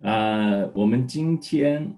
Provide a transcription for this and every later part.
我们今天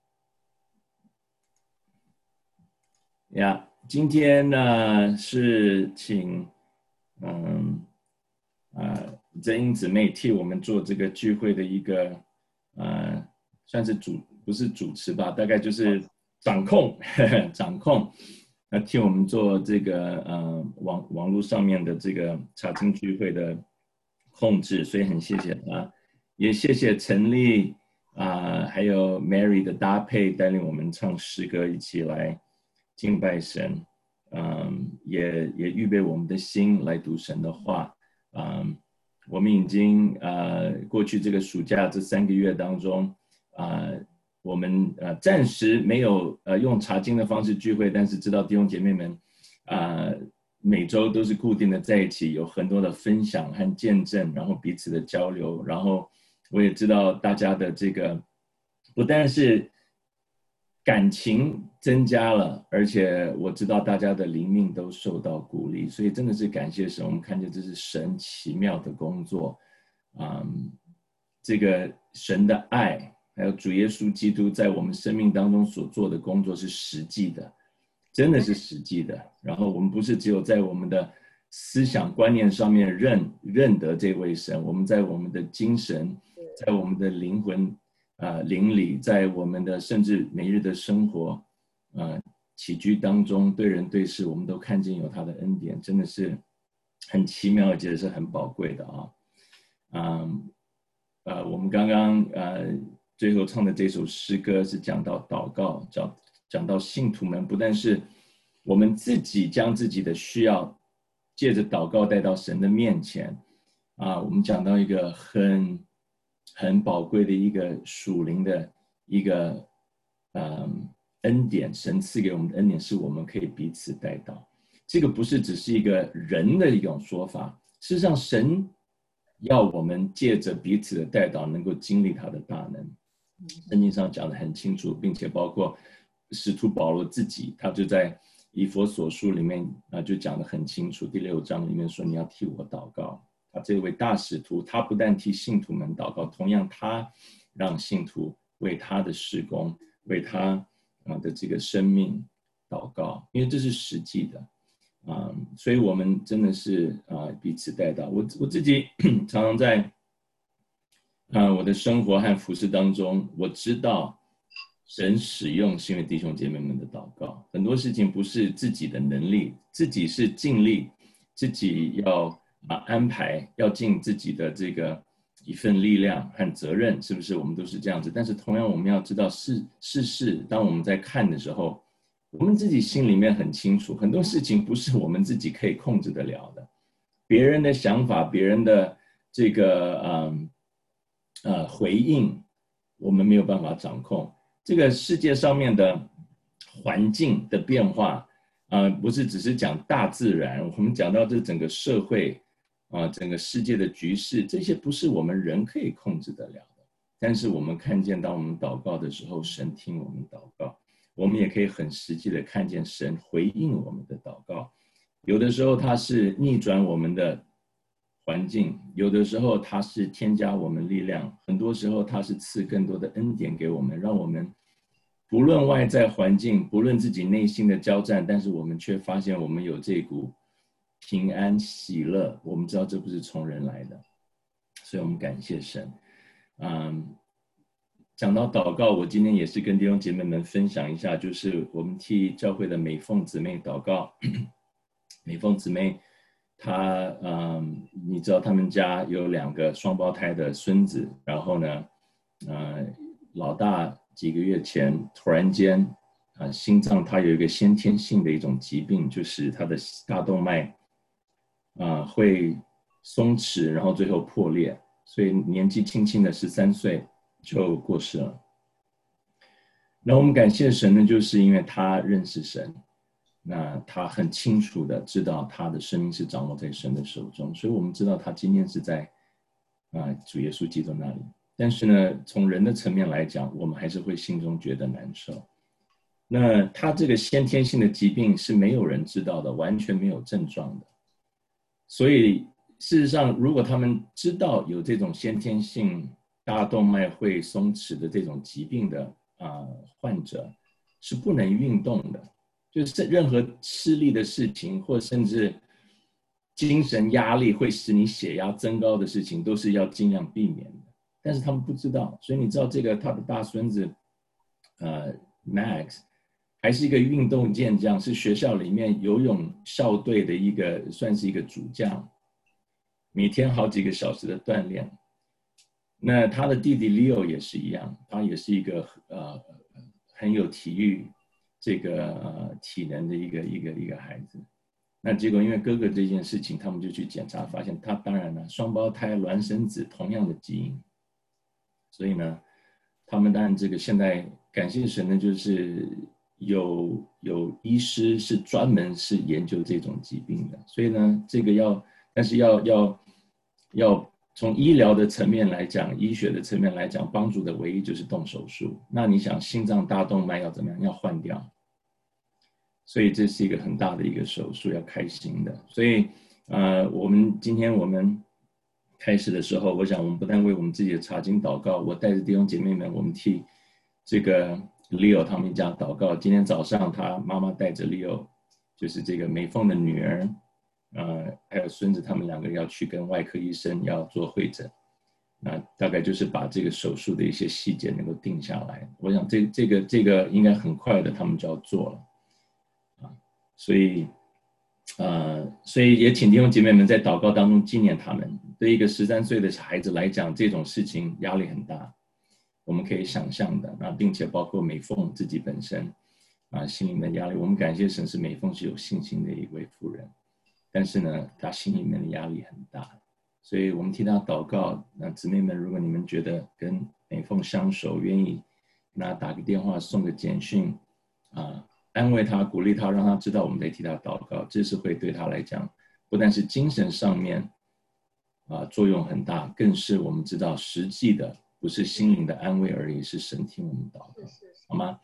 呢是请嗯真英姊妹替我们做这个聚会的一个算是不是主持吧，大概就是掌控掌控，替我们做这个网络上面的这个查经聚会的控制，所以很谢谢他，也谢谢陈丽还有 Mary 的搭配，带领我们唱诗歌，一起来敬拜神，也预备我们的心来读神的话，我们已经过去这个暑假这3个月当中，我们暂时没有用查经的方式聚会，但是知道弟兄姐妹们每周都是固定的在一起，有很多的分享和见证，然后彼此的交流，然后我也知道大家的这个不但是感情增加了，而且我知道大家的灵命都受到鼓励，所以真的是感谢神，我们看见这是神奇妙的工作，这个神的爱，还有主耶稣基督在我们生命当中所做的工作是实际的，真的是实际的。然后我们不是只有在我们的思想观念上面认得这位神，我们在我们的精神，在我们的灵魂灵里，在我们的甚至每日的生活起居当中，对人对事，我们都看见有他的恩典，真的是很奇妙，而且是很宝贵的我们刚刚最后唱的这首诗歌是讲到祷告，讲到信徒们不但是我们自己将自己的需要借着祷告带到神的面前我们讲到一个很宝贵的一个属灵的一个恩典，神赐给我们的恩典是我们可以彼此带到，这个不是只是一个人的一种说法，事实上神要我们借着彼此的带到能够经历他的大能，圣经上讲得很清楚，并且包括使徒保罗自己，他就在以弗所书里面就讲得很清楚，第6章里面说你要替我祷告，这位大使徒他不但替信徒们祷告，同样他让信徒为他的事工，为他的这个生命祷告，因为这是实际的所以我们真的是彼此带到。我自己常常在我的生活和服事当中，我知道神使用新约弟兄姐妹们的祷告，很多事情不是自己的能力，自己是尽力，自己要安排，要尽自己的这个一份力量和责任，是不是？我们都是这样子。但是同样我们要知道事，当我们在看的时候，我们自己心里面很清楚，很多事情不是我们自己可以控制得了的，别人的想法，别人的这个回应，我们没有办法掌控。这个世界上面的环境的变化不是只是讲大自然，我们讲到这整个社会整个世界的局势，这些不是我们人可以控制得了的。但是我们看见，当我们祷告的时候，神听我们祷告，我们也可以很实际的看见神回应我们的祷告。有的时候他是逆转我们的环境，有的时候他是添加我们力量，很多时候他是赐更多的恩典给我们，让我们不论外在环境，不论自己内心的交战，但是我们却发现我们有这股平安喜乐，我们知道这不是从人来的，所以我们感谢神。讲到祷告，我今天也是跟弟兄姐妹们分享一下，就是我们替教会的美凤姊妹祷告。美凤姊妹她你知道他们家有2个双胞胎的孙子，然后呢老大几个月前突然间心脏他有一个先天性的一种疾病，就是他的大动脉会松弛，然后最后破裂，所以年纪轻轻的13岁就过世了。那我们感谢神呢，就是因为他认识神，那他很清楚的知道他的生命是掌握在神的手中，所以我们知道他今天是在主耶稣基督那里。但是呢，从人的层面来讲，我们还是会心中觉得难受。那他这个先天性的疾病是没有人知道的，完全没有症状的。所以事实上，如果他们知道有这种先天性大动脉会松弛的这种疾病的患者是不能运动的，就是任何吃力的事情，或甚至精神压力会使你血压增高的事情，都是要尽量避免的。但是他们不知道，所以你知道这个他的大孙子Max 还是一个运动健将，是学校里面游泳校队的算是一个主将，每天好几个小时的锻炼。那他的弟弟 Leo 也是一样，他也是一个很有体育体能的一个孩子。那结果因为哥哥这件事情，他们就去检查，发现他当然了，双胞胎孪生子同样的基因，所以呢，他们当然这个现在感谢神呢，就是有医师是专门是研究这种疾病的，所以呢，这个但是要从医疗的层面来讲，医学的层面来讲，帮助的唯一就是动手术。那你想心脏大动脉要怎么样？要换掉，所以这是一个很大的一个手术，要开心的。所以今天我们开始的时候，我想我们不但为我们自己的查经祷告，我带着弟兄姐妹们，我们替这个 Leo 他们家祷告。今天早上他妈妈带着 Leo， 就是这个美凤的女儿，还有孙子，他们两个要去跟外科医生要做会诊，那大概就是把这个手术的一些细节能够定下来。我想这个应该很快的，他们就要做了，所以也请弟兄姐妹们在祷告当中纪念他们。对一个13岁的孩子来讲，这种事情压力很大，我们可以想象的。那并且包括美凤自己本身心里面的压力，我们感谢神是美凤是有信心的一位妇人，但是呢，她心里面的压力很大，所以我们替她祷告。那姊妹们，如果你们觉得跟美凤相熟，愿意跟她打个电话，送个简讯安慰她，鼓励她，让她知道我们在替她祷告，这是会对她来讲，不但是精神上面作用很大，更是我们知道实际的，不是心灵的安慰而已，是神听我们祷告，好吗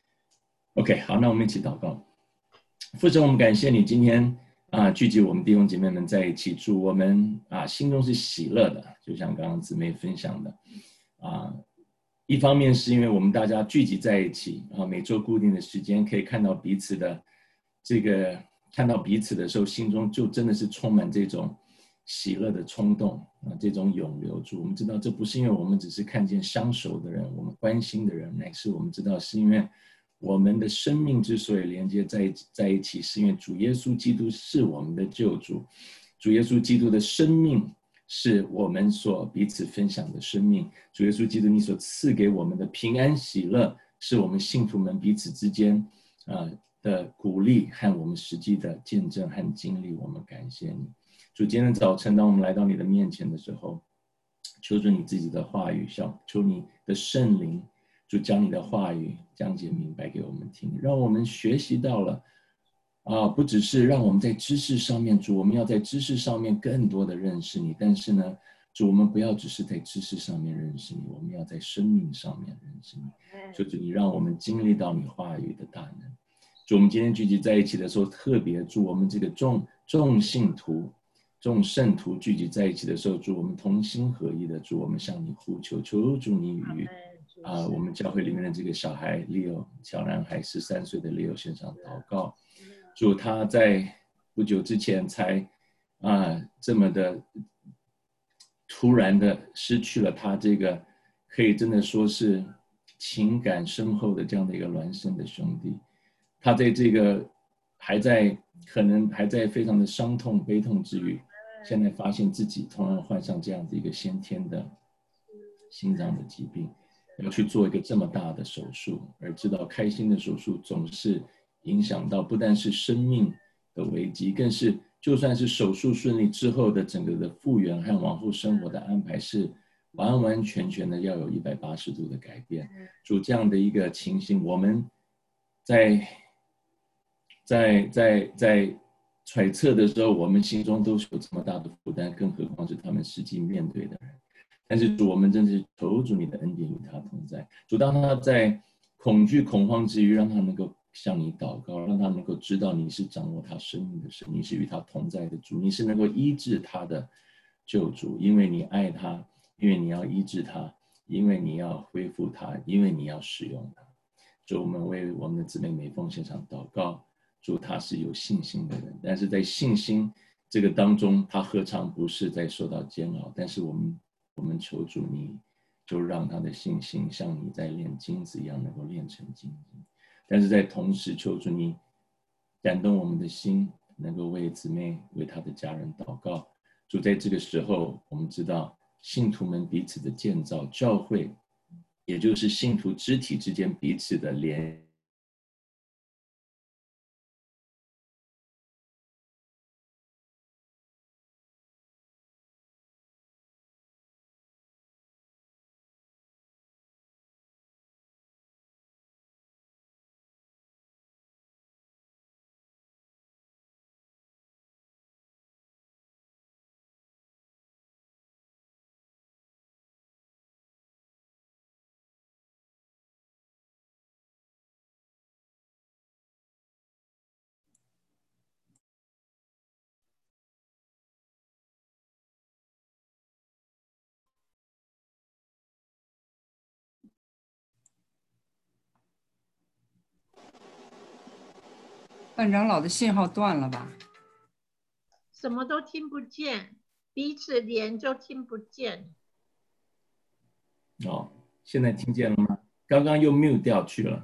？OK， 好，那我们一起祷告。父神，我们感谢你今天聚集我们弟兄姐妹们在一起，祝我们心中是喜乐的，就像刚刚姊妹分享的一方面是因为我们大家聚集在一起每周固定的时间可以看到彼此的看到彼此的时候，心中就真的是充满这种喜乐的冲动这种涌流住。我们知道这不是因为我们只是看见相熟的人，我们关心的人，乃是我们知道是因为我们的生命之所以连接在一起，是因为主耶稣基督是我们的救主，主耶稣基督的生命是我们所彼此分享的生命，主耶稣基督你所赐给我们的平安喜乐，是我们信徒们彼此之间的鼓励和我们实际的见证和经历。我们感谢你，主。今天早晨当我们来到你的面前的时候，求主你自己的话语，求你的圣灵就将你的话语讲解明白给我们听，让我们学习到了不只是让我们在知识上面，主，我们要在知识上面更多的认识你，但是呢，主，我们不要只是在知识上面认识你，我们要在生命上面认识你。主，你让我们经历到你话语的大能。主，我们今天聚集在一起的时候，特别祝我们这个众信徒、众圣徒聚集在一起的时候，主，我们同心合一的，主，我们向你呼求，求主你与我们教会里面的这个小孩 Leo 小男孩13岁的 Leo 献上祷告。主，他在不久之前才这么的突然的失去了他这个可以真的说是情感深厚的这样的一个孪生的兄弟，他在这个可能还在非常的伤痛悲痛之余，现在发现自己同样患上这样的一个先天的心脏的疾病，要去做一个这么大的手术，而知道开心的手术总是影响到不但是生命的危机，更是就算是手术顺利之后的整个的复原和往后生活的安排是完完全全的要有180度的改变。主，这样的一个情形，我们在揣测的时候，我们心中都是有这么大的负担，更何况是他们实际面对的人。但是主，我们真是求主你的恩典与他同在。主，当他在恐惧恐慌之余，让他能够向你祷告，让他能够知道你是掌握他生命的神，你是与他同在的主，你是能够医治他的救主，因为你爱他，因为你要医治他， 因为你要恢复它，因为你要使用它。主，我们为我们的姊妹美凤献上祷告，主她是有信心的人，但是在信心这个当中，她何尝不是在受到煎熬？但是我们求主，你就让她的信心像你在炼金子一样，能够炼成金子。但是在同时，求主你感动我们的心，能够为姊妹、为她的家人祷告。主，在这个时候，我们知道信徒们彼此的建造，教会，也就是信徒肢体之间彼此的联。 范长老的信号断了吧？ 什么都听不见，彼此连就听不见。 哦，现在听见了吗？刚刚又 mute 掉去了。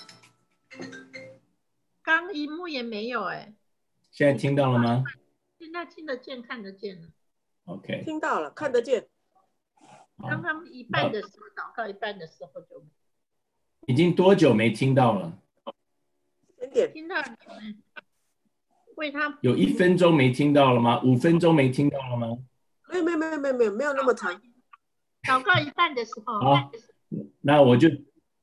刚荧幕也没有哎。 现在听到了吗？ 现在听得见，看得见了。 OK， 听到了，看得见。 刚刚一半的时候祷告，一半的时候就已经多久没听到了？ 听到你们为他有1分钟没听到了吗？5分钟没听到了吗？ 没有那么长。 祷告一半的时候。 好，那我就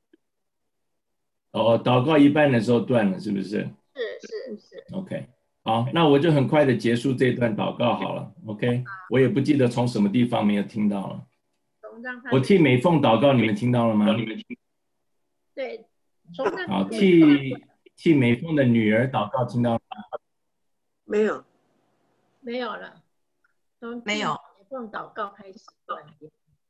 祷告一半的时候断了，是不是？ 是。 OK， 好，那我就很快的结束这段祷告好了。OK， 我也不记得从什么地方没有听到了。我替美凤祷告，你们听到了吗？ 对， 好，替美凤的女儿祷告，听到了吗？ 没有了。从没有。 美凤祷告开始断电。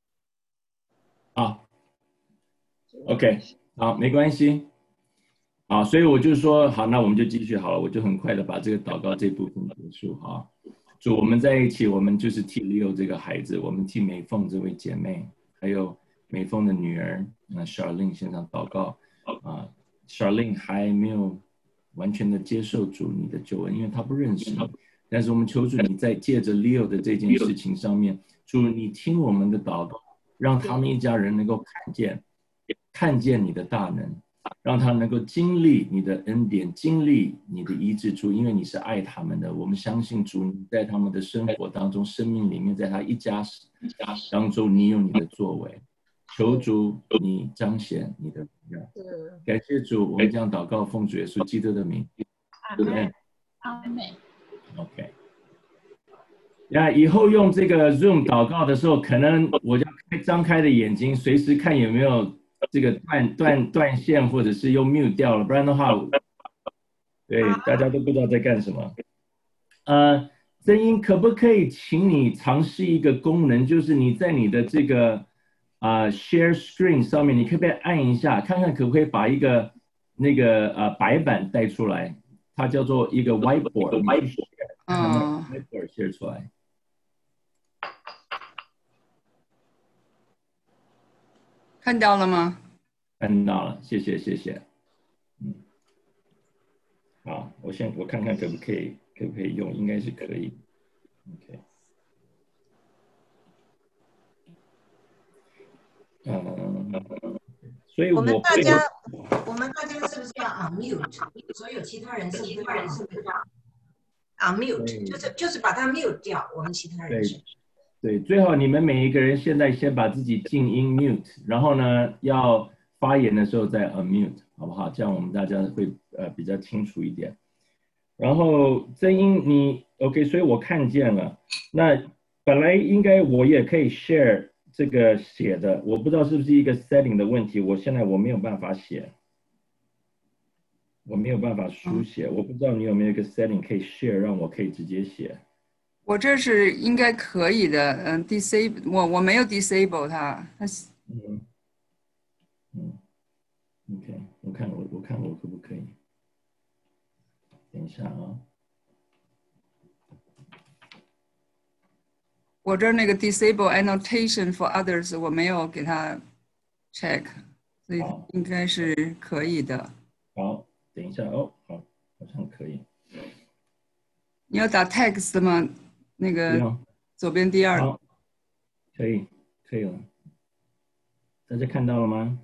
好 ，OK， 好，没关系。好，所以我就说，好，那我们就继续好了，我就很快的把这个祷告这部分结束哈。主，我们在一起，我们就是替 Leo 这个孩子，我们替美凤这位姐妹，还有美凤的女儿Charlene 献上祷告啊。Charlene 还没有完全的接受主你的救恩，因为她不认识你。但是我们求主你在借着 Leo 的这件事情上面，主你听我们的祷告，让他们一家人能够看见你的大能。让他能够经历你的恩典，经历你的医治，主，因为你是爱他们的。我们相信主，你在他们的生活当中、生命里面，在他一家当中，你有你的作为。求主你彰显你的荣耀。感谢主，我们这样祷告，奉主耶稣基督的名。 阿们。阿们。 OK。那以后用这个 Zoom 祷告的时候，可能我就张开的眼睛，随时看有没有这个断线，或者是又 mute 掉了，不然的话，对，大家都不知道在干什么。真英，可不可以请你尝试一个功能，就是你在你的这个share screen 上面，你可不可以按一下，看看可不可以把一个那个白板带出来，它叫做一个 whiteboard， whiteboard share 出来。 看到了吗？ 看到了，谢谢。好，我看看可不可以用，应该是可以。OK。所以我们大家是不是要 unmute？ 所有其他人是不是要 unmute？ 就是把它 mute 掉，我们其他人是。 对，最好你们每一个人现在先把自己静音 mute， 然后呢，要发言的时候再 unmute， 好不好？这样我们大家会比较清楚一点。然后真英你 OK， 所以我看见了。那本来应该我也可以 share 这个写的，我不知道是不是一个 setting 的问题，现在我没有办法写，我没有办法书写，我不知道你有没有一个 setting 可以 share 让我可以直接写。 我这是应该可以的，disable 我没有 disable 它嗯嗯 ，OK， 我看我可不可以？等一下啊。 我这儿那个 disable annotation for others 我没有给他 check，所以好应该是可以的。 好，等一下哦，好，好像可以。 你要打 text 吗？那个不用。 左边第二好，可以了。大家看到了吗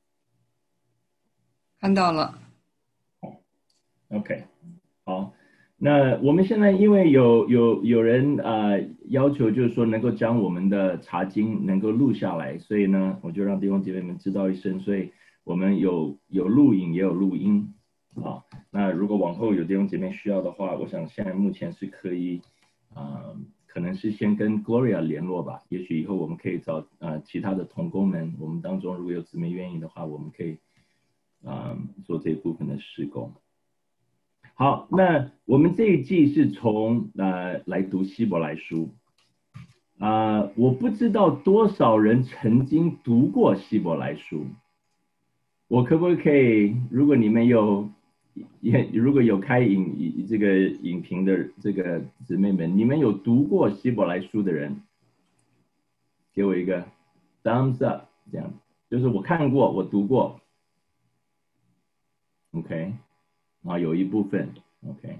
看到了。 ？OK， 好。那我们现在因为有人要求，就是说能够将我们的查经能够录下来，所以呢，我就让弟兄姐妹们知道一声，所以我们有录影也有录音啊。那如果往后有弟兄姐妹需要的话，我想现在目前是可以可能是先跟 Gloria 联络吧，也许以后我们可以找其他的同工们，我们当中如果有姊妹愿意的话，我们可以做这一部分的施工。好，那我们这一季是从来读希伯来书我不知道多少人曾经读过希伯来书，我可不可以，如果你们如果有开这个影评的这个姊妹们，你们有读过希伯来书的人，给我一个 thumbs up， 这样就是我看过，我读过 ，OK， 有一部分 OK。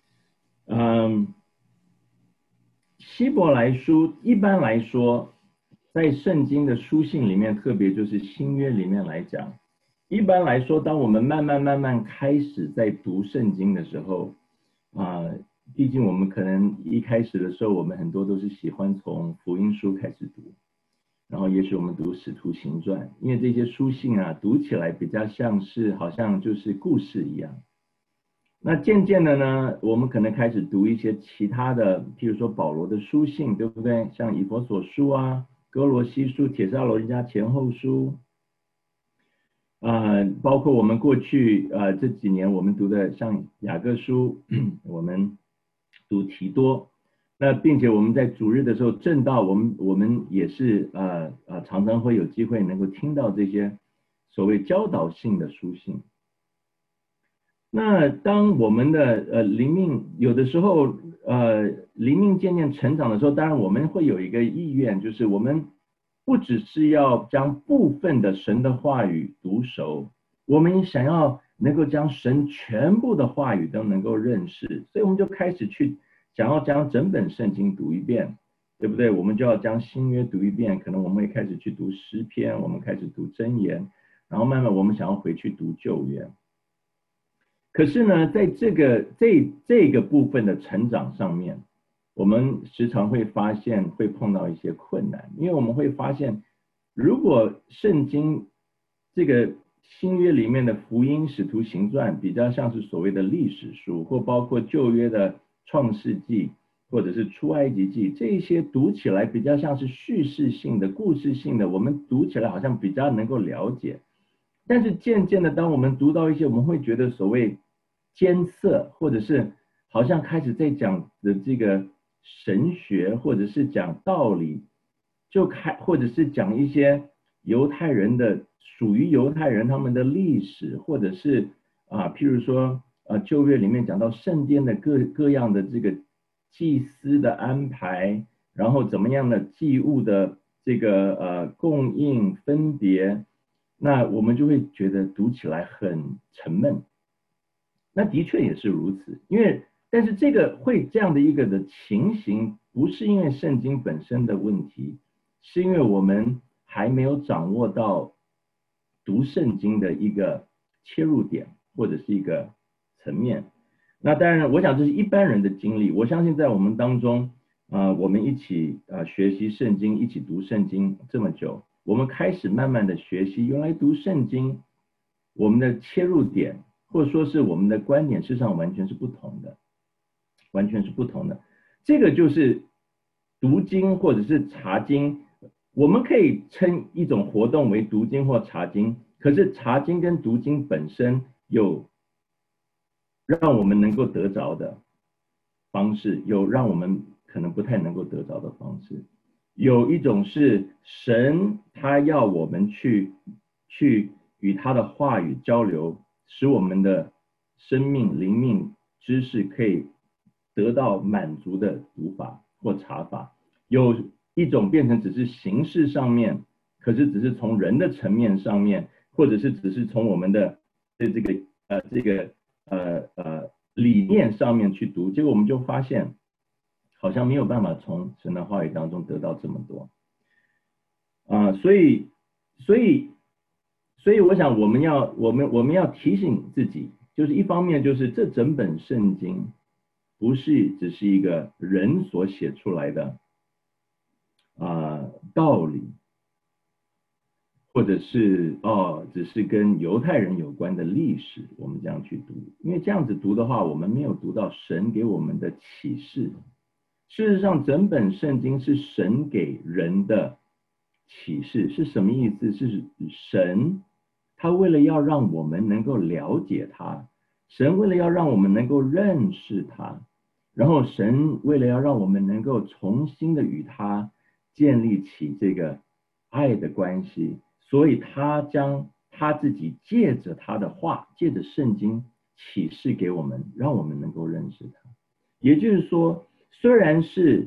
希伯来书一般来说，在圣经的书信里面，特别就是新约里面来讲，一般来说，当我们慢慢开始在读圣经的时候，毕竟我们可能一开始的时候，我们很多都是喜欢从福音书开始读，然后也许我们读使徒行传，因为这些书信读起来比较像是好像就是故事一样。那渐渐的呢，我们可能开始读一些其他的，譬如说保罗的书信，对不对？像以弗所书哥罗西书、帖撒罗尼迦前后书，包括我们过去这几年我们读的像雅各书，我们读提多，那并且我们在主日的时候，正道我们也是常常会有机会能够听到这些所谓教导性的书信。那当我们的灵命有的时候灵命渐渐成长的时候，当然我们会有一个意愿，就是我们不只是要将部分的神的话语读熟，我们也想要能够将神全部的话语都能够认识，所以我们就开始去想要将整本圣经读一遍，对不对？我们就要将新约读一遍，可能我们会开始去读诗篇，我们开始读箴言，然后慢慢我们想要回去读旧约。可是呢，在这个部分的成长上面，我们时常会发现会碰到一些困难，因为我们会发现，如果圣经这个新约里面的福音、使徒行传比较像是所谓的历史书，或包括旧约的创世纪或者是出埃及记，这一些读起来比较像是叙事性的、故事性的，我们读起来好像比较能够了解。但是渐渐的，当我们读到一些，我们会觉得所谓艰涩，或者是好像开始在讲的这个神学，或者是讲道理，或者是讲一些犹太人的属于犹太人他们的历史，或者是譬如说旧约里面讲到圣殿的各样的这个祭司的安排，然后怎么样的祭物的这个供应分别。那我们就会觉得读起来很沉闷，那的确也是如此，但是这个会这样的一个的情形，不是因为圣经本身的问题，是因为我们还没有掌握到读圣经的一个切入点或者是一个层面。那当然，我想这是一般人的经历，我相信在我们当中我们一起学习圣经，一起读圣经这么久，我们开始慢慢的学习，原来读圣经，我们的切入点或者说是我们的观点，事实上完全是不同的，完全是不同的。这个就是读经或者是查经，我们可以称一种活动为读经或查经，可是查经跟读经本身有让我们能够得着的方式，有让我们可能不太能够得着的方式。 有一种是神他要我们去与他的话语交流，使我们的生命、灵命、知识可以得到满足的读法或查法。有一种变成只是形式上面，可是只是从人的层面上面，或者是只是从我们的理念上面去读，结果我们就发现好像没有办法从神的话语当中得到这么多所以我想我们要提醒自己，就是一方面就是这整本圣经不是只是一个人所写出来的道理，或者是只是跟犹太人有关的历史，我们这样去读，因为这样子读的话，我们没有读到神给我们的启示。事实上，整本圣经是神给人的启示，是什么意思？是神他为了要让我们能够了解他，神为了要让我们能够认识他，然后神为了要让我们能够重新的与他建立起这个爱的关系，所以他将他自己借着他的话，借着圣经启示给我们，让我们能够认识他。也就是说，虽然是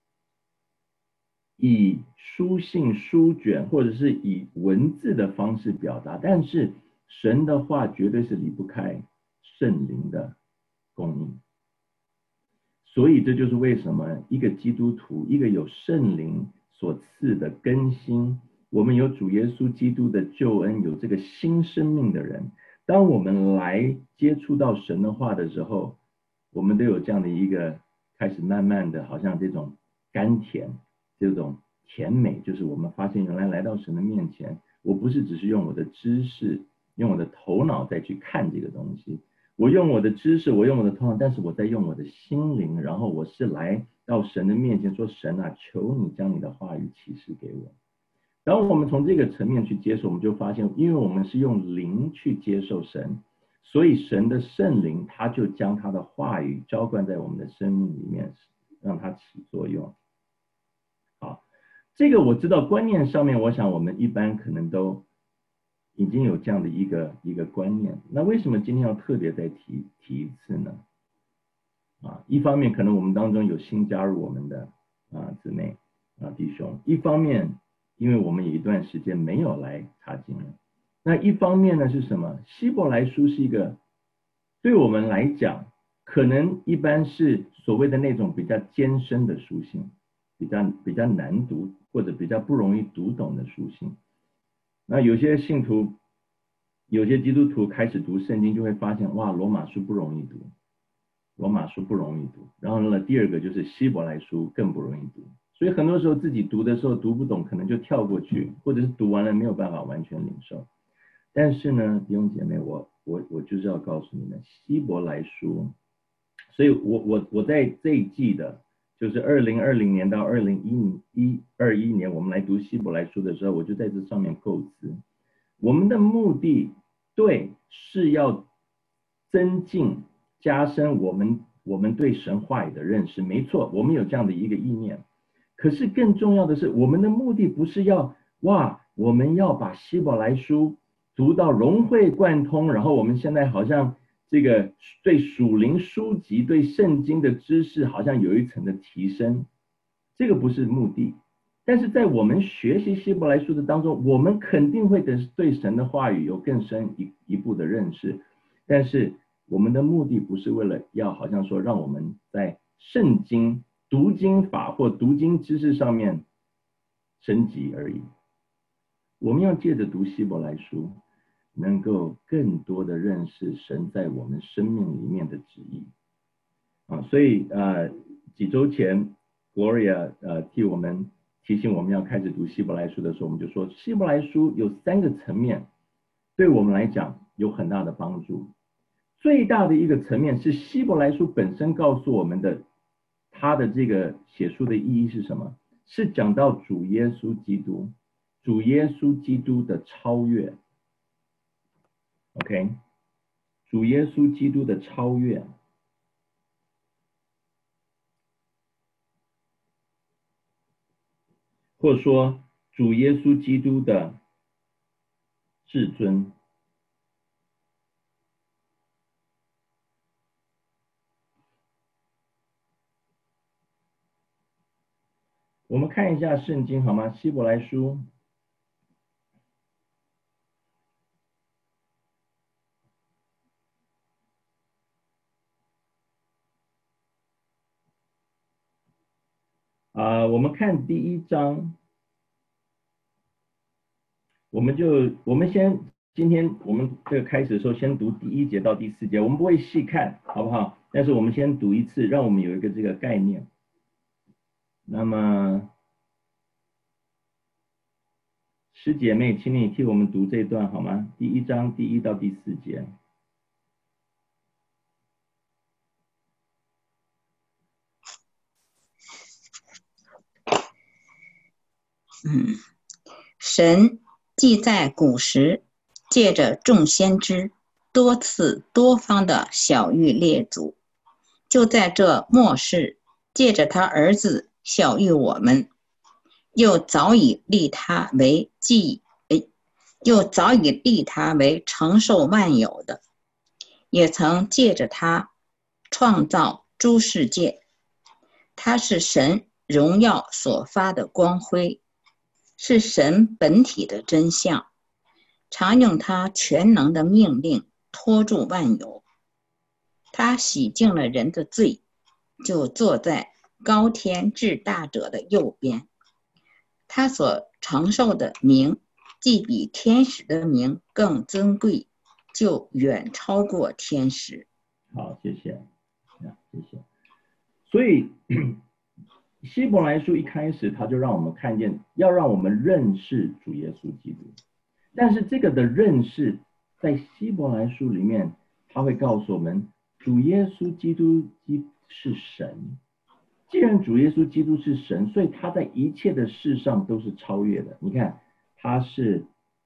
以书信、书卷或者是以文字的方式表达，但是神的话绝对是离不开圣灵的供应。所以这就是为什么一个基督徒，一个有圣灵所赐的更新，我们有主耶稣基督的救恩，有这个新生命的人，当我们来接触到神的话的时候，我们都有这样的一个开始慢慢的好像这种甘甜，这种甜美，就是我们发现原来来到神的面前，我不是只是用我的知识，用我的头脑再去看这个东西，我用我的知识，我用我的头脑，但是我在用我的心灵，然后我是来到神的面前说，神啊，求你将你的话语启示给我。当我们从这个层面去接受，我们就发现，因为我们是用灵去接受神，所以神的圣灵他就将他的话语浇灌在我们的生命里面，让它起作用。好，这个我知道观念上面，我想我们一般可能都已经有这样的一个观念。那为什么今天要特别再提一次呢？一方面可能我们当中有新加入我们的姊妹弟兄，一方面因为我们有一段时间没有来查经了，那一方面呢是什么？希伯来书是一个对我们来讲，可能一般是所谓的那种比较艰深的书信，比较难读或者比较不容易读懂的书信。那有些信徒，有些基督徒开始读圣经，就会发现，哇，罗马书不容易读，罗马书不容易读。然后呢，第二个就是希伯来书更不容易读。所以很多时候自己读的时候读不懂，可能就跳过去，或者是读完了没有办法完全领受。但是呢，弟兄姐妹，我就是要告诉你们，希伯来书，所以我在这一季的，就是2020年到2021年，我们来读希伯来书的时候，我就在这上面构思，我们的目的是要增进加深我们对神话语的认识，没错，我们有这样的一个意念。可是更重要的是，我们的目的不是要我们要把希伯来书读到融会贯通，然后我们现在好像这个对属灵书籍、对圣经的知识好像有一层的提升，这个不是目的。但是在我们学习希伯来书的当中，我们肯定会对神的话语有更深一步的认识，但是我们的目的不是为了要好像说让我们在圣经读经法或读经知识上面升级而已。我们要借着读希伯来书，能够更多的认识神在我们生命里面的旨意所以几周前 Gloria 提醒我们要开始读希伯来书的时候，我们就说希伯来书有3个层面对我们来讲有很大的帮助。最大的一个层面是希伯来书本身告诉我们的，它的这个写书的意义是什么？是讲到主耶稣基督的超越。OK， 主耶稣基督的超越。 或者说主耶稣基督的至尊。我们看一下圣经好吗？希伯来书我们看第1章，我们今天我们这个开始的时候，先读第1节到第4节，我们不会细看，好不好？但是我们先读一次，让我们有一个这个概念。那么，师姐妹，请你替我们读这一段好吗？第1章第1到第4节。 神既在古时借着众先知多次多方的晓谕列祖，就在这末世借着他儿子晓谕我们，又早已立他为承受万有的，也曾借着他创造诸世界。他是神荣耀所发的光辉，是神本体的真相，常用他全能的命令托住万有。他洗净了人的罪，就坐在高天至大者的右边。他所承受的名，既比天使的名更尊贵，就远超过天使。 好，谢谢，谢谢。所以希伯来书一开始他就让我们看见，要让我们认识主耶稣基督。但是这个的认识，在希伯来书里面，他会告诉我们，主耶稣基督是神。既然主耶稣基督是神，所以他在一切的事上都是超越的。你看，他是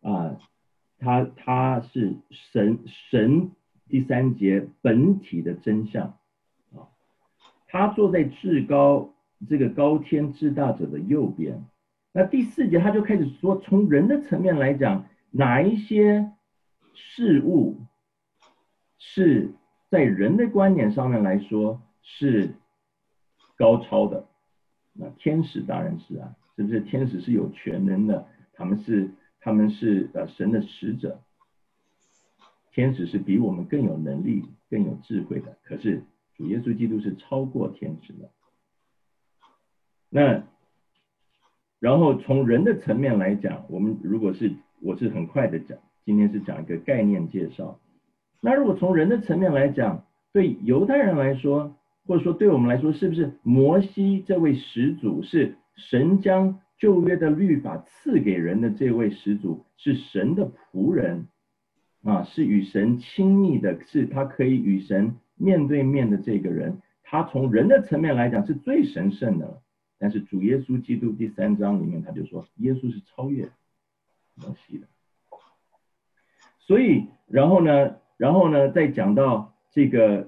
他是神第3节本体的真相啊，他坐在这个高天至大者的右边。那第4节他就开始说，从人的层面来讲，哪一些事物是在人的观点上面来说是高超的？那天使当然是啊，是不是？天使是有权能的，他们是神的使者。天使是比我们更有能力、更有智慧的，可是主耶稣基督是超过天使的。那然后从人的层面来讲，我是很快的讲，今天是讲一个概念介绍。那如果从人的层面来讲，对犹太人来说，或者说对我们来说，是不是摩西这位始祖是神将旧约的律法赐给人的这位始祖，是神的仆人啊，是与神亲密的，是他可以与神面对面的这个人，他从人的层面来讲是最神圣的了。但是主耶稣基督第3章里面他就说，耶稣是超越摩西的。所以然后呢再讲到这个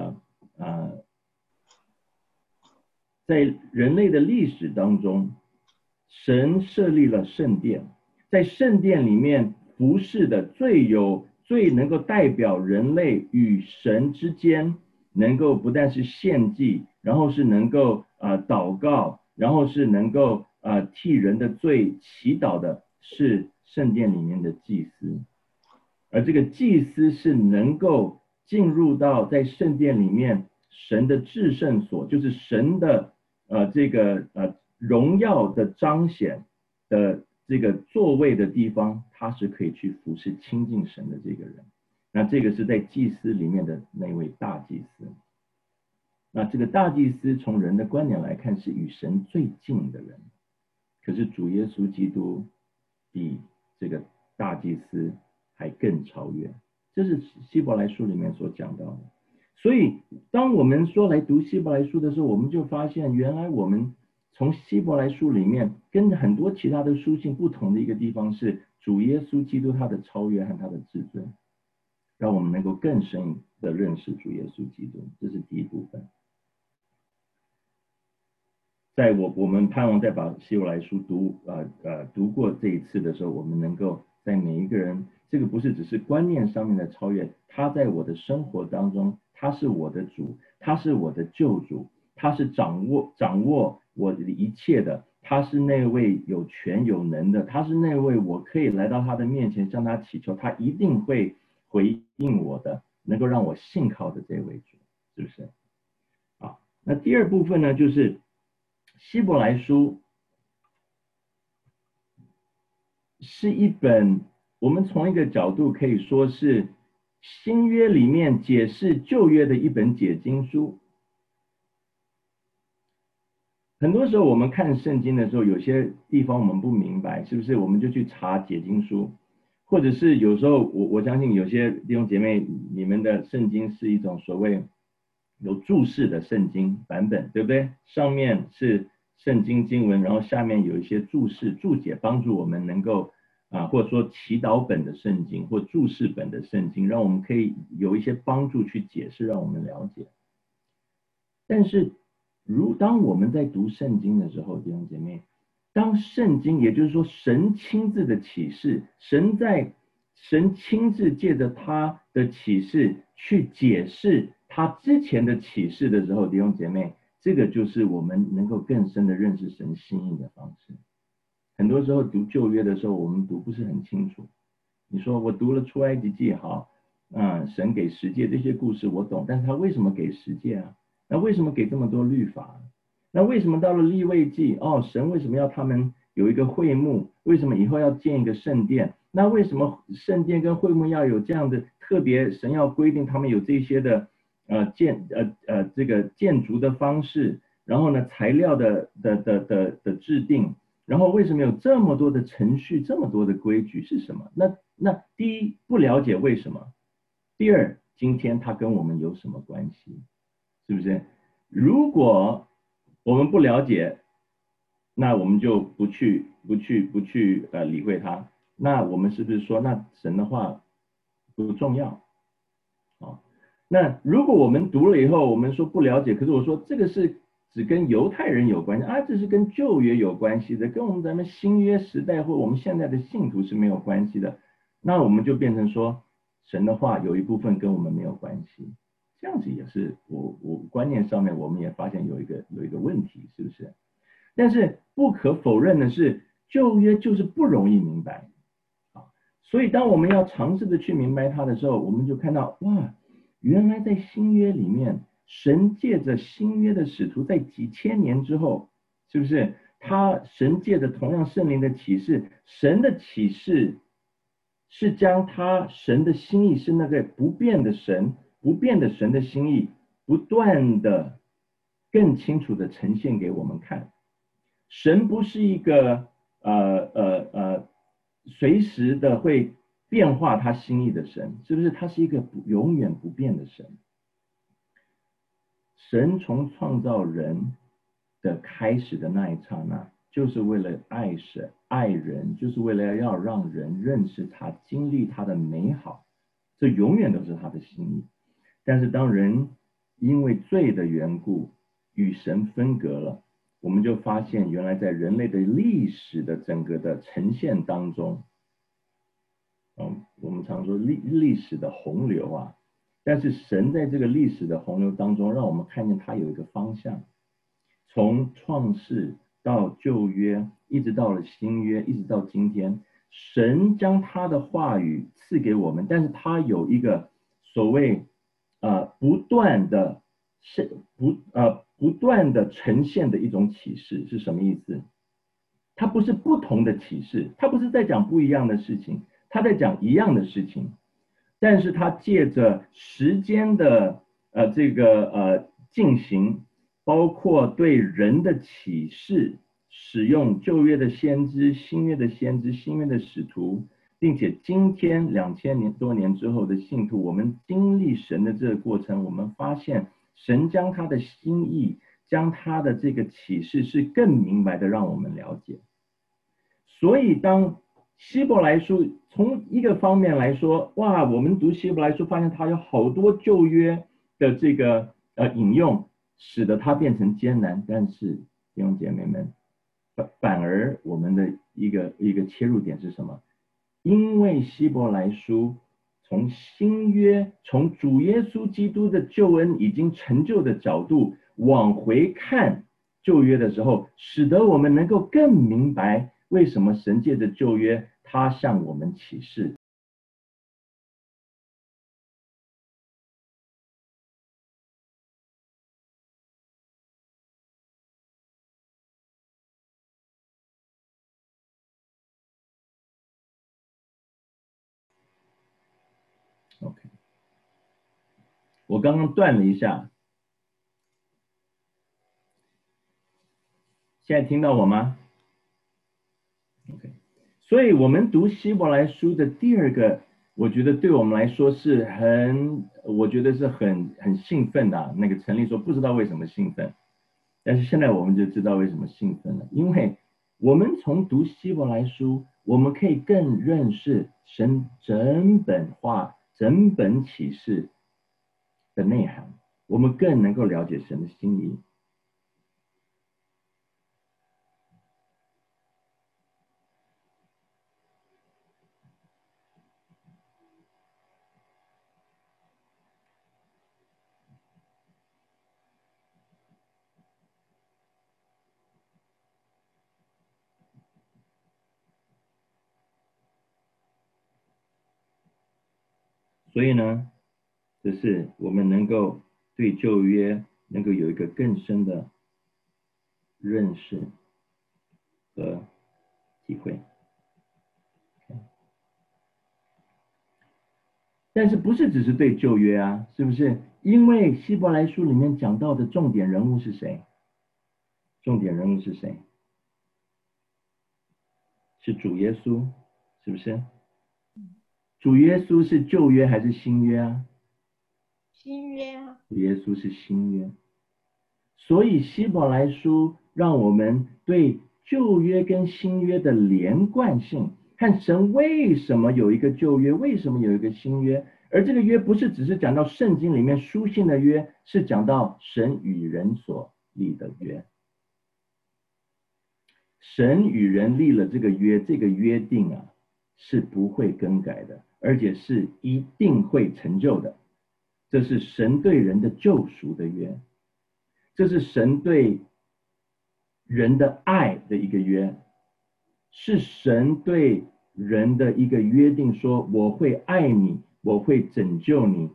在人类的历史当中，神设立了圣殿，在圣殿里面服侍的最能够代表人类与神之间，能够不但是献祭，然后是能够祷告，然后是能够替人的罪祈祷的，是圣殿里面的祭司。而这个祭司是能够进入到在圣殿里面神的至圣所，就是神的这个荣耀的彰显的这个座位的地方，他是可以去服侍亲近神的这个人。那这个是在祭司里面的那位大祭司。那这个大祭司从人的观点来看是与神最近的人，可是主耶稣基督比这个大祭司还更超越，这是希伯来书里面所讲到的。所以当我们说来读希伯来书的时候，我们就发现原来我们从希伯来书里面跟很多其他的书信不同的一个地方是主耶稣基督他的超越和他的至尊，让我们能够更深的认识主耶稣基督，这是第一部分。 在我们盼望再把希伯来书读过这一次的时候，我们能够在每一个人，这个不是只是观念上面的超越，他在我的生活当中，他是我的主，他是我的救主，他是掌握我的一切的，他是那位有权有能的，他是那位我可以来到他的面前向他祈求，他一定会回应我的，能够让我信靠的这位主，是不是？好，那第二部分呢，就是希伯来书是一本，我们从一个角度可以说是新约里面解释旧约的一本解经书。很多时候我们看圣经的时候，有些地方我们不明白，是不是我们就去查解经书，或者是有时候我相信有些弟兄姐妹，你们的圣经是一种所谓有注释的圣经版本，对不对？上面是圣经经文，然后下面有一些注释注解，帮助我们能够或者说祈祷本的圣经或注释本的圣经，让我们可以有一些帮助去解释，让我们了解。但是当我们在读圣经的时候，弟兄姐妹，当圣经也就是说神亲自的启示，神亲自借着他的启示去解释他之前的启示的时候，弟兄姐妹，这个就是我们能够更深的认识神心意的方式。很多时候读旧约的时候，我们读不是很清楚。你说我读了出埃及记，好，神给十诫这些故事我懂，但是他为什么给十诫啊？那为什么给这么多律法？那为什么到了利未记，神为什么要他们有一个会幕？为什么以后要建一个圣殿？那为什么圣殿跟会幕要有这样的特别？神要规定他们有这些的这个建筑的方式，然后呢材料的制定，然后为什么有这么多的程序，这么多的规矩是什么？那第一不了解为什么，第二今天它跟我们有什么关系？是不是？如果我们不了解，那我们就不去理会它。那我们是不是说，那神的话不重要？那如果我们读了以后，我们说不了解，可是我说这个是只跟犹太人有关系这是跟旧约有关系的，跟咱们新约时代或我们现在的信徒是没有关系的。那我们就变成说，神的话有一部分跟我们没有关系。这样子也是我观念上面我们也发现有一个问题，是不是？但是不可否认的是，旧约就是不容易明白所以当我们要尝试的去明白它的时候，我们就看到哇，原来在新约里面，神借着新约的使徒在几千年之后，是不是神借着同样圣灵的启示，神的启示是将神的心意，是那个不变的神的心意，不断的更清楚的呈现给我们看。神不是一个随时的会变化他心意的神，是不是？他是一个永远不变的神。神从创造人的开始的那一刹那，就是为了爱人，就是为了要让人认识他，经历他的美好，这永远都是他的心意。但是当人因为罪的缘故与神分隔了，我们就发现原来在人类的历史的整个的呈现当中，我们常说历史的洪流但是神在这个历史的洪流当中，让我们看见他有一个方向，从创世到旧约，一直到了新约，一直到今天，神将他的话语赐给我们，但是他有一个所谓不断的呈现的一种启示。是什么意思？它不是不同的启示，它不是在讲不一样的事情，它在讲一样的事情，但是它借着时间的进行，包括对人的启示，使用旧约的先知、新约的先知、新约的使徒，并且今天2000多年之后的信徒，我们经历神的这个过程，我们发现神将他的心意，将他的这个启示是更明白的让我们了解。所以当希伯来书从一个方面来说，哇，我们读希伯来书发现它有好多旧约的这个引用，使得它变成艰难，但是弟兄姐妹们，反而我们的一个切入点是什么？因为希伯来书从新约，从主耶稣基督的救恩已经成就的角度往回看旧约的时候，使得我们能够更明白为什么神借着旧约他向我们启示。OK， 我刚刚断了一下，现在听到我吗 ？OK， 所以我们读希伯来书的第二个，我觉得对我们来说是我觉得是很兴奋的。那个陈立说不知道为什么兴奋，但是现在我们就知道为什么兴奋了，因为我们从读希伯来书，我们可以更认识神整本话、整本启示的内涵，我们更能够了解神的心意。所以呢，这是我们能够对旧约能够有一个更深的认识和体会。但是不是只是对旧约啊？是不是？因为希伯来书里面讲到的重点人物是谁？重点人物是谁？是主耶稣，是不是？主耶稣是旧约还是新约啊？ 新约啊， 主耶稣是新约。所以希伯来书让我们对旧约跟新约的连贯性，看神为什么有一个旧约，为什么有一个新约，而这个约不是只是讲到圣经里面书信的约，是讲到神与人所立的约。神与人立了这个约，这个约定啊是不会更改的，而且是一定会成就的。这是神对人的救赎的约，这是神对人的爱的一个约，是神对人的一个约定，说我会爱你，我会拯救你，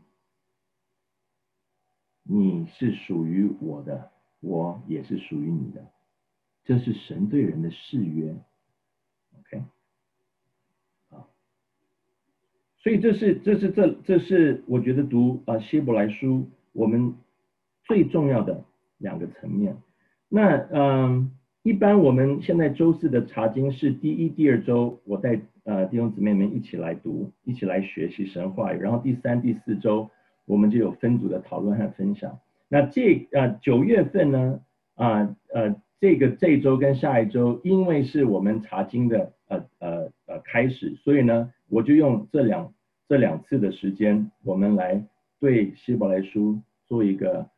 你是属于我的，我也是属于你的。这是神对人的誓约。OK， 好，所以这是我觉得读希伯来书我们最重要的两个层面。那一般我们现在周四的查经是第一、第二周，我带弟兄姊妹们一起来读，一起来学习神话语。然后第三、第四周我们就有分组的讨论和分享。那9月份呢，这一周跟下一周，因为是我们查经的开始，所以呢，我就用这两次的时间，我们来对希伯来书做一个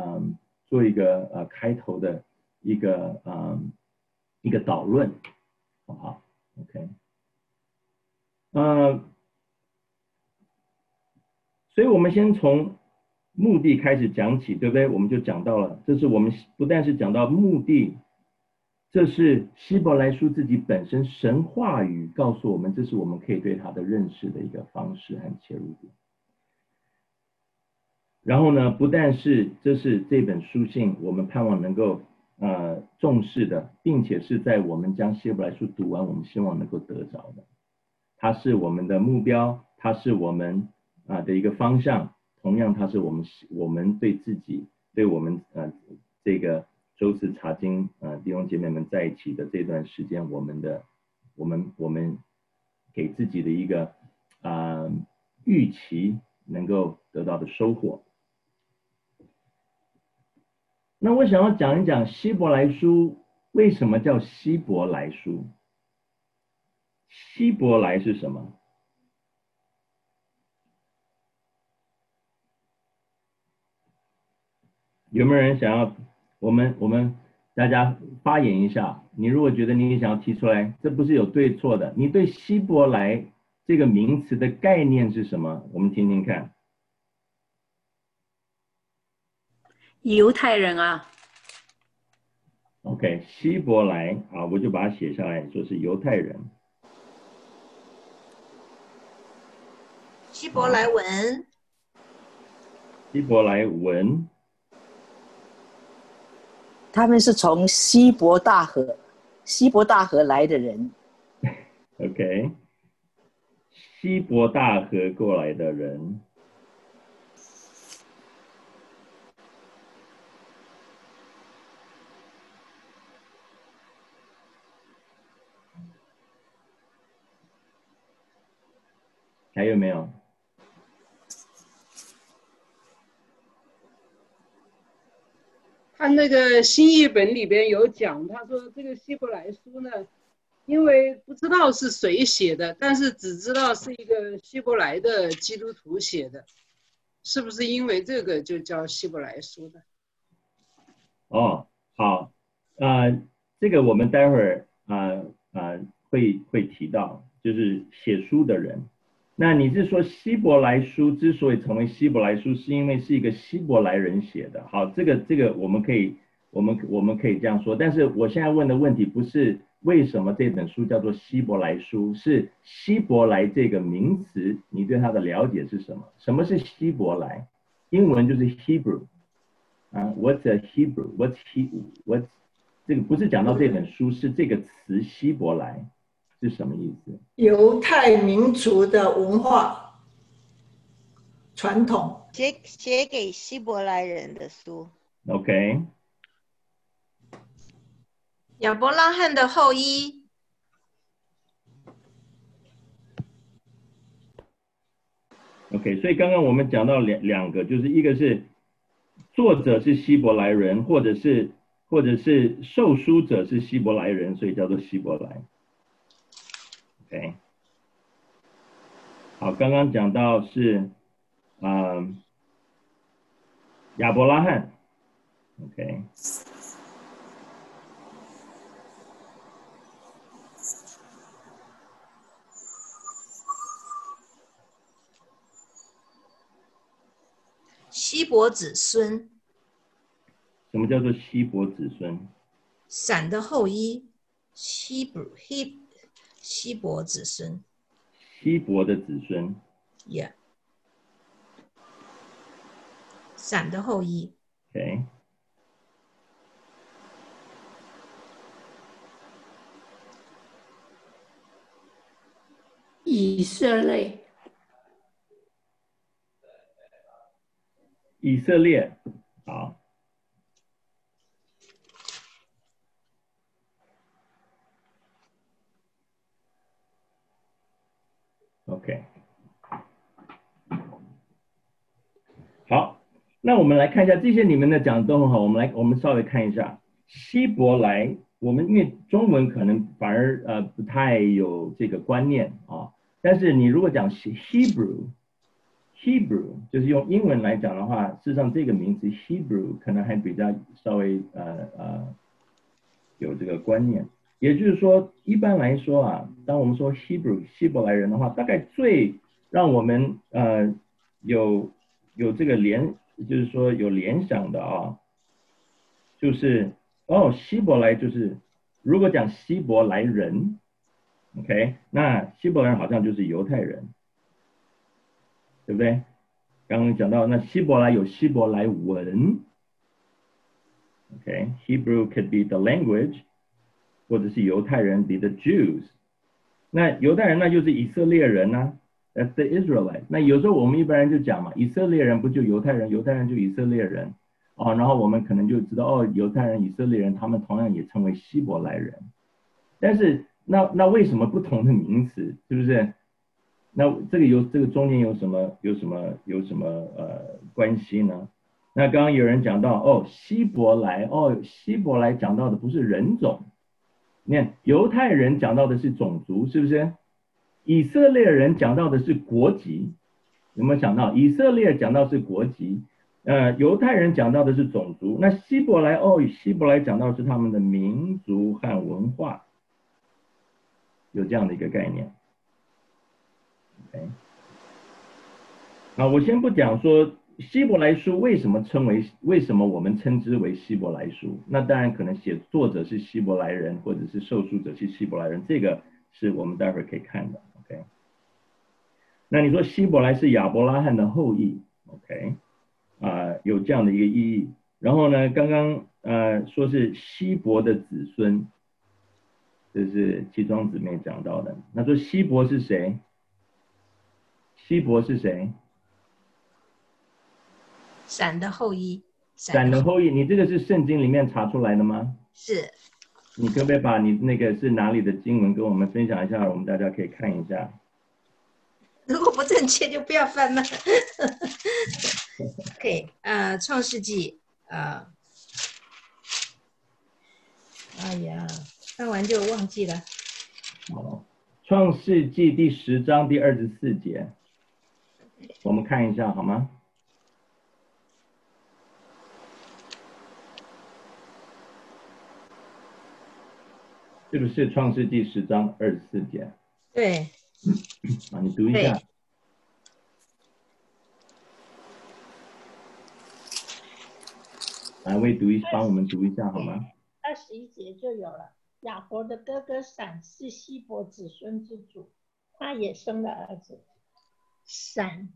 开头的一个导论，好不好 ？OK， 所以我们先从目的开始讲起，对不对？我们就讲到了，这是我们不但是讲到目的，这是希伯来书自己本身神话语告诉我们，这是我们可以对它的认识的一个方式和切入点。然后呢，不但是这是这本书信我们盼望能够重视的，并且是在我们将希伯来书读完，我们希望能够得着的。它是我们的目标，它是我们的一个方向，同样它是我们对自己，对我们这个周四查经弟兄姐妹们在一起的这段时间，我们给自己的一个预期能够得到的收获。那我想要讲一讲希伯来书为什么叫希伯来书？希伯来是什么？有没有人想要我们大家发言一下。你如果觉得你想要提出来，这不是有对错的。你对希伯来这个名词的概念是什么？我们听听看。 犹太人啊。 OK， 希伯来啊，我就把它写下来，说是犹太人。 希伯来文。 希伯来文。 他们是从希伯大河来的人。 OK， 希伯大河过来的人。还有没有？ 他那个新译本里边有讲，他说这个希伯来书呢，因为不知道是谁写的，但是只知道是一个希伯来的基督徒写的，是不是因为这个就叫希伯来书的？ 哦，好，这个我们待会儿会提到，就是写书的人。那你是说希伯来书之所以成为希伯来书，是因为是一个希伯来人写的？好，这个我们可以这样说。但是我现在问的问题不是为什么这本书叫做希伯来书，是希伯来这个名词，你对它的了解是什么？什么是希伯来？英文就是 Hebrew。What's a Hebrew? What's 这个不是讲到这本书，是这个词希伯来是什么意思？ 犹太民族的文化传统， 写给希伯来人的书。 OK。 亚伯拉罕的后裔。 OK， 所以刚刚我们讲到两个，就是一个是作者是希伯来人，或者是受书者是希伯来人，所以叫做希伯来。OK， 好，刚刚讲到是亚伯拉罕。OK， 希伯子孙。 什么叫做希伯子孙？ 闪的后裔，希伯子孙。 希伯的子孙。 Yeah。闪的后裔。 OK。 以色列。 以色列，好。OK， 好，那我们来看一下这些你们的讲的都很好，我们稍微看一下希伯来，我们因为中文可能反而不太有这个观念啊，但是你如果讲 Hebrew 就是用英文来讲的话，事实上这个名词 Hebrew 可能还比较稍微有这个观念。也就是说，一般来说啊，当我们说 Hebrew 希伯来人的话，大概最让我们有这个就是说有联想的啊，就是希伯来就是如果讲希伯来人 ，OK， 那希伯来人好像就是犹太人，对不对？刚刚讲到那希伯来有希伯来文 ，OK，Hebrew could be the language。或者是犹太人 be the Jews， 那犹太人那就是以色列人啊 ，that's the Israelite。那有时候我们一般人就讲嘛，以色列人不就犹太人，犹太人就以色列人，然后我们可能就知道犹太人、以色列人他们同样也称为希伯来人。但是那为什么不同的名词，是不是？那这个中间有什么关系呢？那刚刚有人讲到希伯来讲到的不是人种。你看，犹太人讲到的是种族，是不是？以色列人讲到的是国籍，有没有想到？以色列讲到是国籍， 犹太人讲到的是种族，那希伯来讲到的是他们的民族和文化，有这样的一个概念。OK， 我先不讲说希伯来书为什么我们称之为希伯来书，那当然可能作者是希伯来人，或者是受书者是希伯来人，这个是我们待会儿可以看的。OK， 那你说希伯来是亚伯拉罕的后裔 ，OK， 有这样的一个意义。然后呢，刚刚说是希伯的子孙，这是七庄姊妹讲到的。那说希伯是谁？希伯是谁？ 闪的后裔。 闪的后裔，你这个是圣经里面查出来的吗？ 是。 你可不可以把你那个是哪里的经文跟我们分享一下，我们大家可以看一下。 如果不正确就不要翻了。OK， 创世纪哎呀，翻完就忘记了。 创世纪第10章第24节，我们看一下好吗？是不是创世纪10章24节？ 对。 你读一下。哪位帮我们读一下好吗 ？21节就有了。亚伯的哥哥闪是希伯子孙之主，他也生了儿子闪。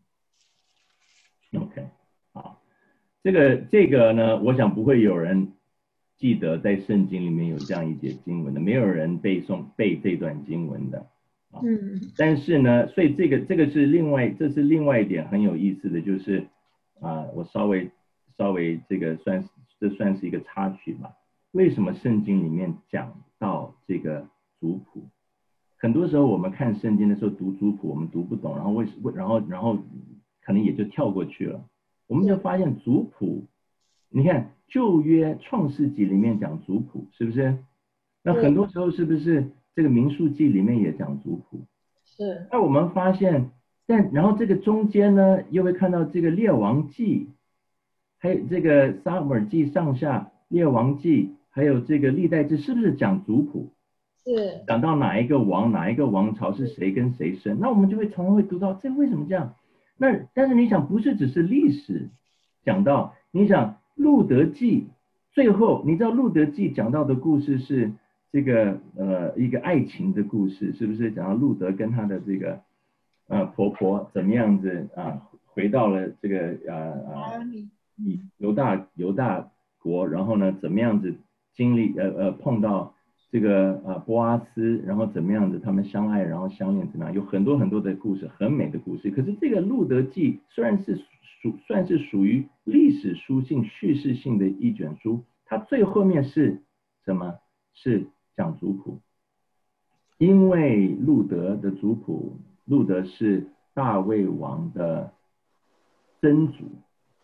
OK， 好，这个呢，我想不会有人记得在圣经里面有这样一节经文的，没有人背这段经文的。但是呢，所以这个是另外一点很有意思的，就是我稍微这个算是一个插曲吧。为什么圣经里面讲到这个族谱？很多时候我们看圣经的时候读族谱，我们读不懂，然后可能也就跳过去了。我们就发现族谱，你看旧约创世纪里面讲族谱，是不是？那很多时候是不是这个民数记里面也讲族谱？ 是。 那我们发现，然后这个中间呢，又会看到这个列王记，还有这个撒母耳记上下、列王记，还有这个历代志，是不是讲族谱？ 是。 讲到哪一个王朝是谁跟谁生，那我们就会常常会读到，这为什么这样？但是你想，不是只是历史讲到，你想路德记最后，你知道路德记讲到的故事是这个一个爱情的故事，是不是？讲到路德跟他的这个婆婆怎么样子回到了这个犹大国，然后呢怎么样子经历碰到这个波阿斯，然后怎么样子他们相爱，然后相恋怎么样，有很多很多的故事，很美的故事。可是这个路德记虽然是算是属于历史书性叙事性的一卷书，它最后面是什么？是讲族谱。因为路德的族谱，路德是大卫王的曾祖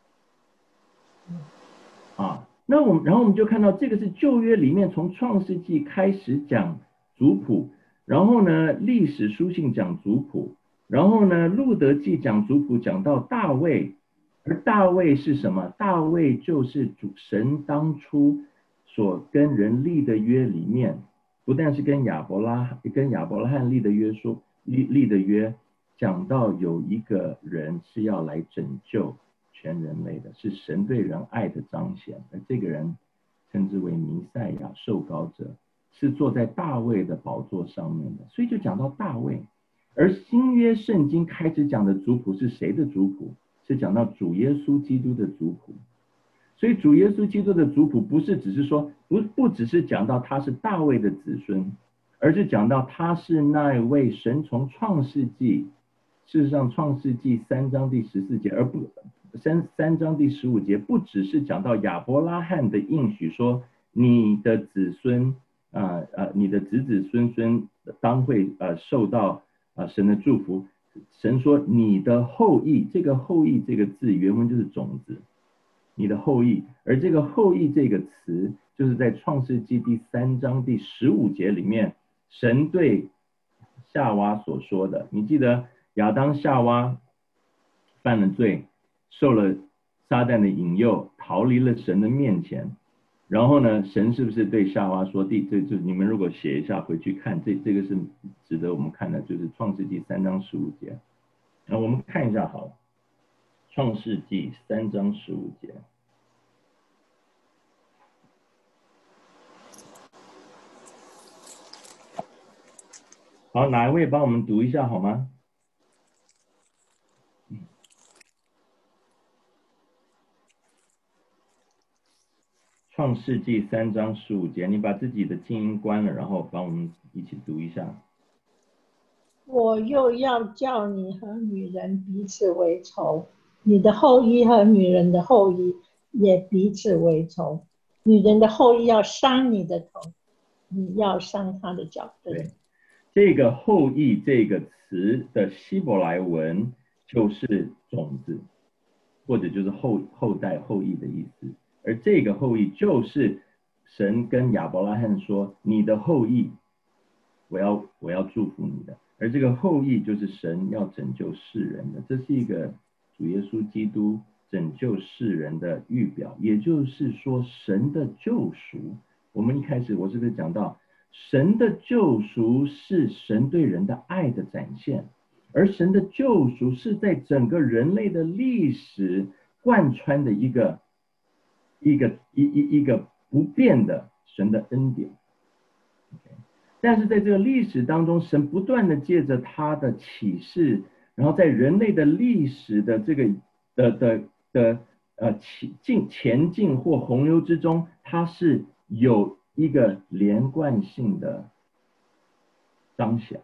然后我们就看到这个是旧约里面从创世纪开始讲族谱，然后呢历史书信讲族谱，然后呢路德记讲族谱讲到大卫，而大卫是什么？大卫就是神当初所跟人立的约里面，不但是跟亚伯拉罕立的约讲到有一个人是要来拯救全人类的，是神对人爱的彰显，而这个人称之为弥赛亚，受膏者，是坐在大卫的宝座上面的，所以就讲到大卫。而新约圣经开始讲的族谱是谁的族谱？是讲到主耶稣基督的族谱。所以主耶稣基督的族谱不是只是说不只是讲到他是大卫的子孙，而是讲到他是那一位神从创世纪，事实上创世纪3章第14节，而不3章第15节，不只是讲到亚伯拉罕的应许说你的子孙你的子子孙孙当会受到神的祝福。神说你的后裔，这个后裔这个字原文就是种子，你的后裔，而这个后裔这个词就是在创世纪第3章第15节里面神对夏娃所说的。你记得亚当夏娃犯了罪，受了撒旦的引诱，逃离了神的面前。然后呢，神是不是对夏娃说，这就你们如果写一下回去看，这个是值得我们看的，就是创世纪3章15节。那我们看一下好了，创世纪3章15节。好，哪一位帮我们读一下好吗？创世纪3章15节，你把自己的静音关了，然后帮我们一起读一下。 我又要叫你和女人彼此为仇，你的后裔和女人的后裔也彼此为仇。女人的后裔要伤你的头，你要伤她的脚跟。 对，这个后裔这个词的希伯来文就是种子，或者就是后代后裔的意思。而这个后裔就是神跟亚伯拉罕说，你的后裔我要祝福你的。而这个后裔就是神要拯救世人的，这是一个主耶稣基督拯救世人的预表。也就是说，神的救赎，我们一开始我是不是讲到神的救赎是神对人的爱的展现，而神的救赎是在整个人类的历史贯穿的一个不变的神的恩典。但是在这个历史当中，神不断的借着他的启示，然后在人类的历史的这个前进或洪流之中，它是有一个连贯性的彰显。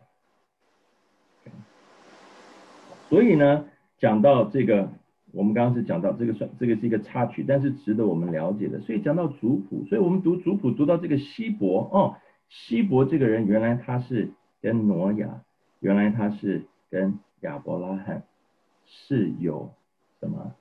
所以呢，讲到这个，我们刚刚是讲到这个是一个插曲，但是值得我们了解的。所以讲到族谱，所以我们读族谱读到这个希伯希伯这个人原来他是跟挪亚，原来他是跟亚伯拉罕是有什么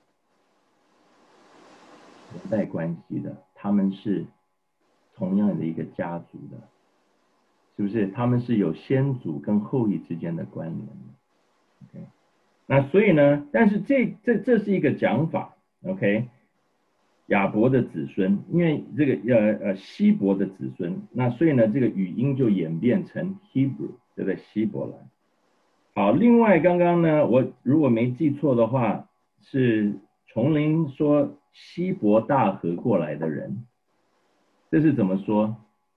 连带关系的，他们是同样的一个家族的，是不是？他们是有先祖跟后裔之间的关联的。OK， 那所以呢，但是这是一个讲法 ，OK。亚伯的子孙，因为这个希伯的子孙，那所以呢，这个语音就演变成 Hebrew， 对不对？希伯来。好，另外刚刚呢，我如果没记错的话，是丛林说希伯大河过来的人，这是怎么说？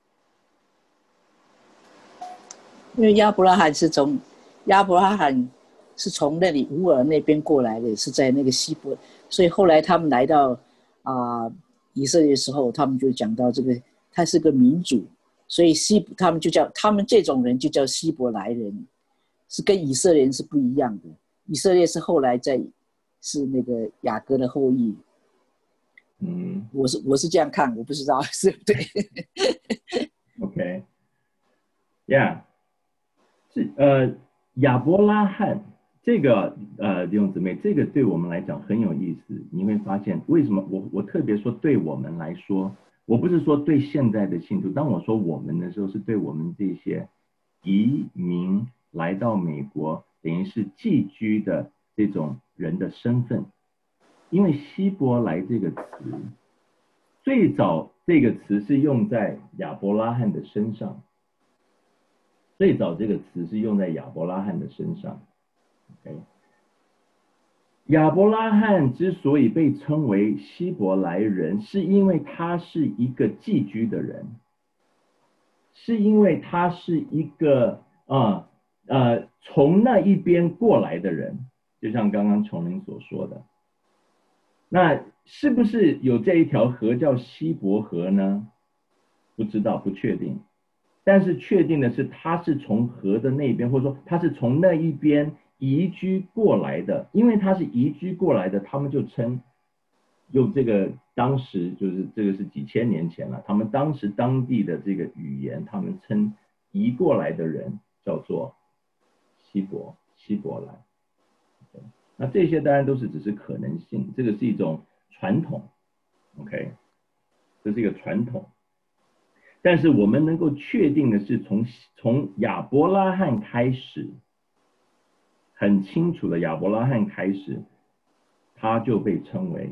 因为亚伯拉罕是从那里乌尔那边过来的，是在那个希伯，所以后来他们来到以色列的时候，他们就讲到这个，他是个民族，所以他们这种人就叫希伯来人，是跟以色列人是不一样的。以色列是后来是那个雅各的后裔。我是这样看，我不知道是不对。 OK， 是亚伯拉罕。这个弟兄姊妹，这个对我们来讲很有意思。你会发现为什么我特别说对我们来说，我不是说对现在的信徒，当我说我们的时候，是对我们这些移民来到美国，等于是寄居的这种人的身份。因为希伯来这个词，最早这个词是用在亚伯拉罕的身上，最早这个词是用在亚伯拉罕的身上。Okay. 亚伯拉罕之所以被称为希伯来人，是因为他是一个寄居的人，是因为他是一个从那一边过来的人，就像刚刚丛林所说的。那是不是有这一条河叫希伯河呢？不知道，不确定。但是确定的是，他是从河的那边，或者说他是从那一边移居过来的。因为他是移居过来的，他们就称用这个当时就是这个是几千年前了，他们当时当地的这个语言，他们称移过来的人叫做希伯来。那这些当然都是只是可能性，这个是一种传统 ，OK， 这是一个传统。但是我们能够确定的是从亚伯拉罕开始，很清楚的亚伯拉罕开始，他就被称为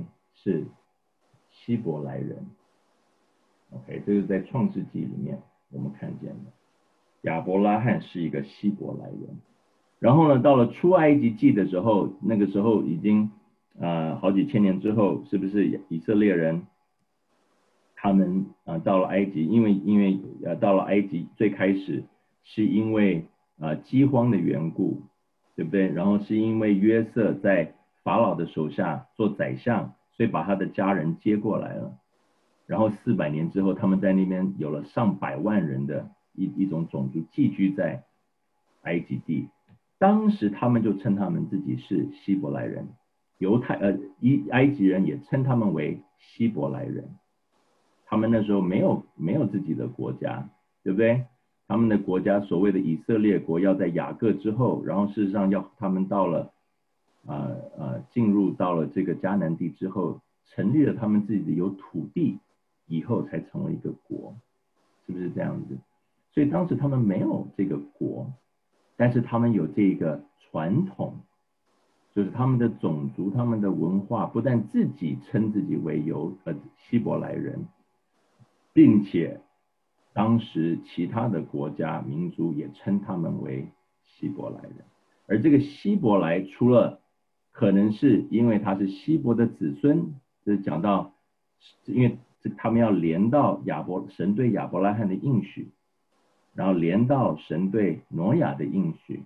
是希伯来人。OK， 这是在创世纪里面我们看见的，亚伯拉罕是一个希伯来人。然后呢，到了出埃及记的时候，那个时候已经好几千年之后，是不是以色列人他们到了埃及，因为到了埃及最开始是因为饥荒的缘故，对不对？然后是因为约瑟在法老的手下做宰相，所以把他的家人接过来了。然后400年之后，他们在那边有了上百万人的一种种族寄居在埃及地。当时他们就称他们自己是希伯来人，埃及人也称他们为希伯来人。他们那时候没有自己的国家，对不对？他们的国家所谓的以色列国要在雅各之后，然后事实上要他们到了进入到了这个迦南地之后，成立了他们自己的有土地以后才成为一个国，是不是这样子？所以当时他们没有这个国，但是他们有这个传统，就是他们的种族、他们的文化，不但自己称自己为希伯来人，并且当时其他的国家民族也称他们为希伯来人。而这个希伯来除了可能是因为他是希伯的子孙，就是讲到因为他们要连到神对亚伯拉罕的应许，然后连到神对挪亚的应许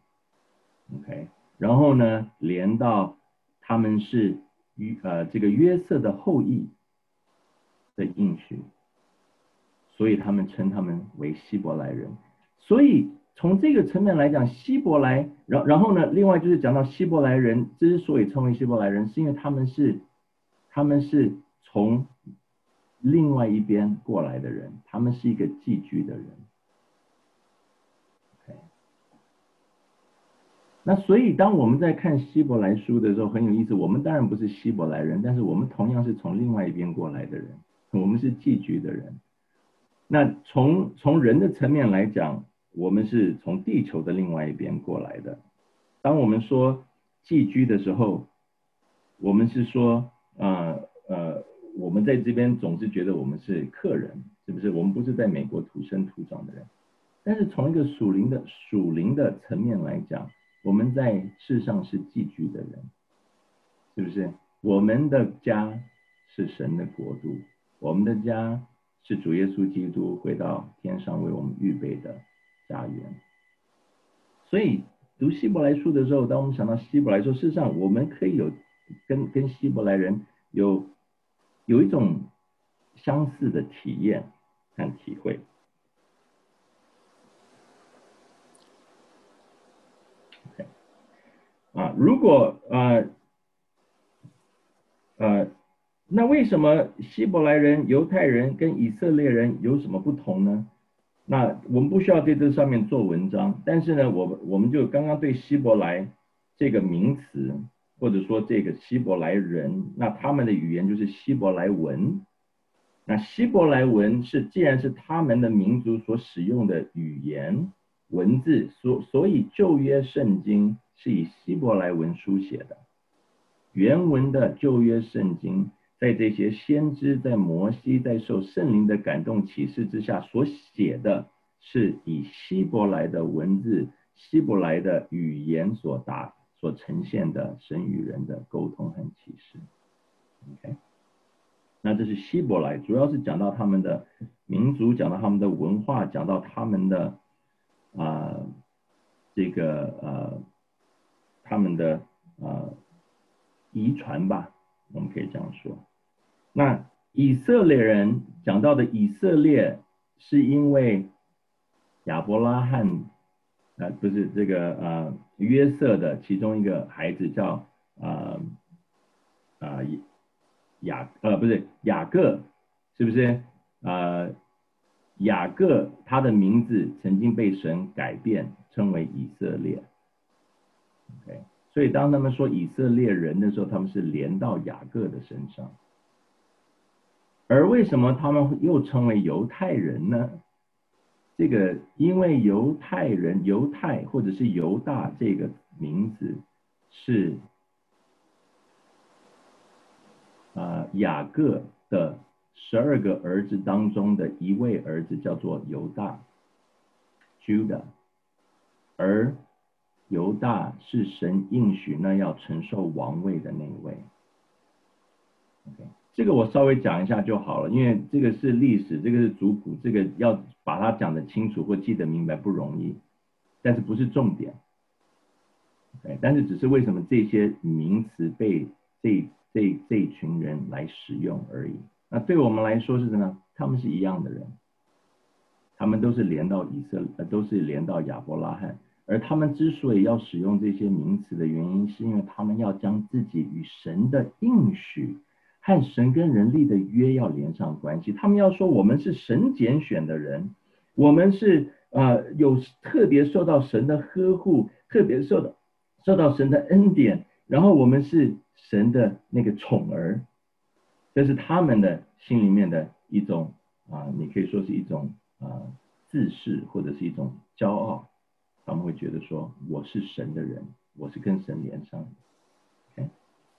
，OK， 然后呢连到他们是这个约瑟的后裔的应许，所以他们称他们为希伯来人。所以从这个层面来讲，希伯来，然后呢，另外就是讲到希伯来人之所以称为希伯来人，是因为他们是从另外一边过来的人，他们是一个寄居的人。那所以当我们在看希伯来书的时候很有意思，我们当然不是希伯来人，但是我们同样是从另外一边过来的人，我们是寄居的人。那从人的层面来讲，我们是从地球的另外一边过来的。当我们说寄居的时候，我们是说我们在这边总是觉得我们是客人，是不是？我们不是在美国土生土长的人。但是从一个属灵的层面来讲，我们在世上是寄居的人，是不是？我们的家是神的国度，我们的家是主耶稣基督回到天上为我们预备的家园。所以读希伯来书的时候，当我们想到希伯来书，事实上我们可以有跟希伯来人有一种相似的体验和体会。如果那为什么希伯来人、犹太人跟以色列人有什么不同呢？那我们不需要在这上面做文章，但是呢，我们就刚刚对希伯来这个名词，或者说这个希伯来人，那他们的语言就是希伯来文。那希伯来文既然是他们的民族所使用的语言文字，所以旧约圣经是以希伯来文书写的。原文的旧约圣经，在这些先知，在摩西，在受圣灵的感动启示之下所写的，是以希伯来的文字、希伯来的语言所呈现的神与人的沟通和启示。OK， 那这是希伯来，主要是讲到他们的民族，讲到他们的文化，讲到他们的他们的遗传吧，我们可以这样说。那以色列人讲到的以色列，是因为亚伯拉罕不是这个约瑟的其中一个孩子叫雅各，是不是？雅各他的名字曾经被神改变，称为以色列。OK， 所以当他们说以色列人的时候，他们是连到雅各的身上。而为什么他们又称为犹太人呢？这个因为犹太或者是犹大这个名字是雅各的12个儿子当中的一位儿子叫做犹大 Judah， 而犹大是神应许那要承受王位的那一位。Okay， 这个我稍微讲一下就好了，因为这个是历史，这个是族谱，这个要把它讲得清楚或记得明白不容易，但是不是重点。Okay， 但是只是为什么这些名词被这一群人来使用而已。那对我们来说是什么？他们是一样的人，他们都是连到都是连到亚伯拉罕，而他们之所以要使用这些名词的原因，是因为他们要将自己与神的应许和神跟人立的约要连上关系。他们要说我们是神拣选的人，我们是有特别受到神的呵护，特别受到神的恩典，然后我们是神的那个宠儿。这是他们的心里面的一种你可以说是一种自视或者是一种骄傲，他们会觉得说我是神的人，我是跟神连上的。Okay？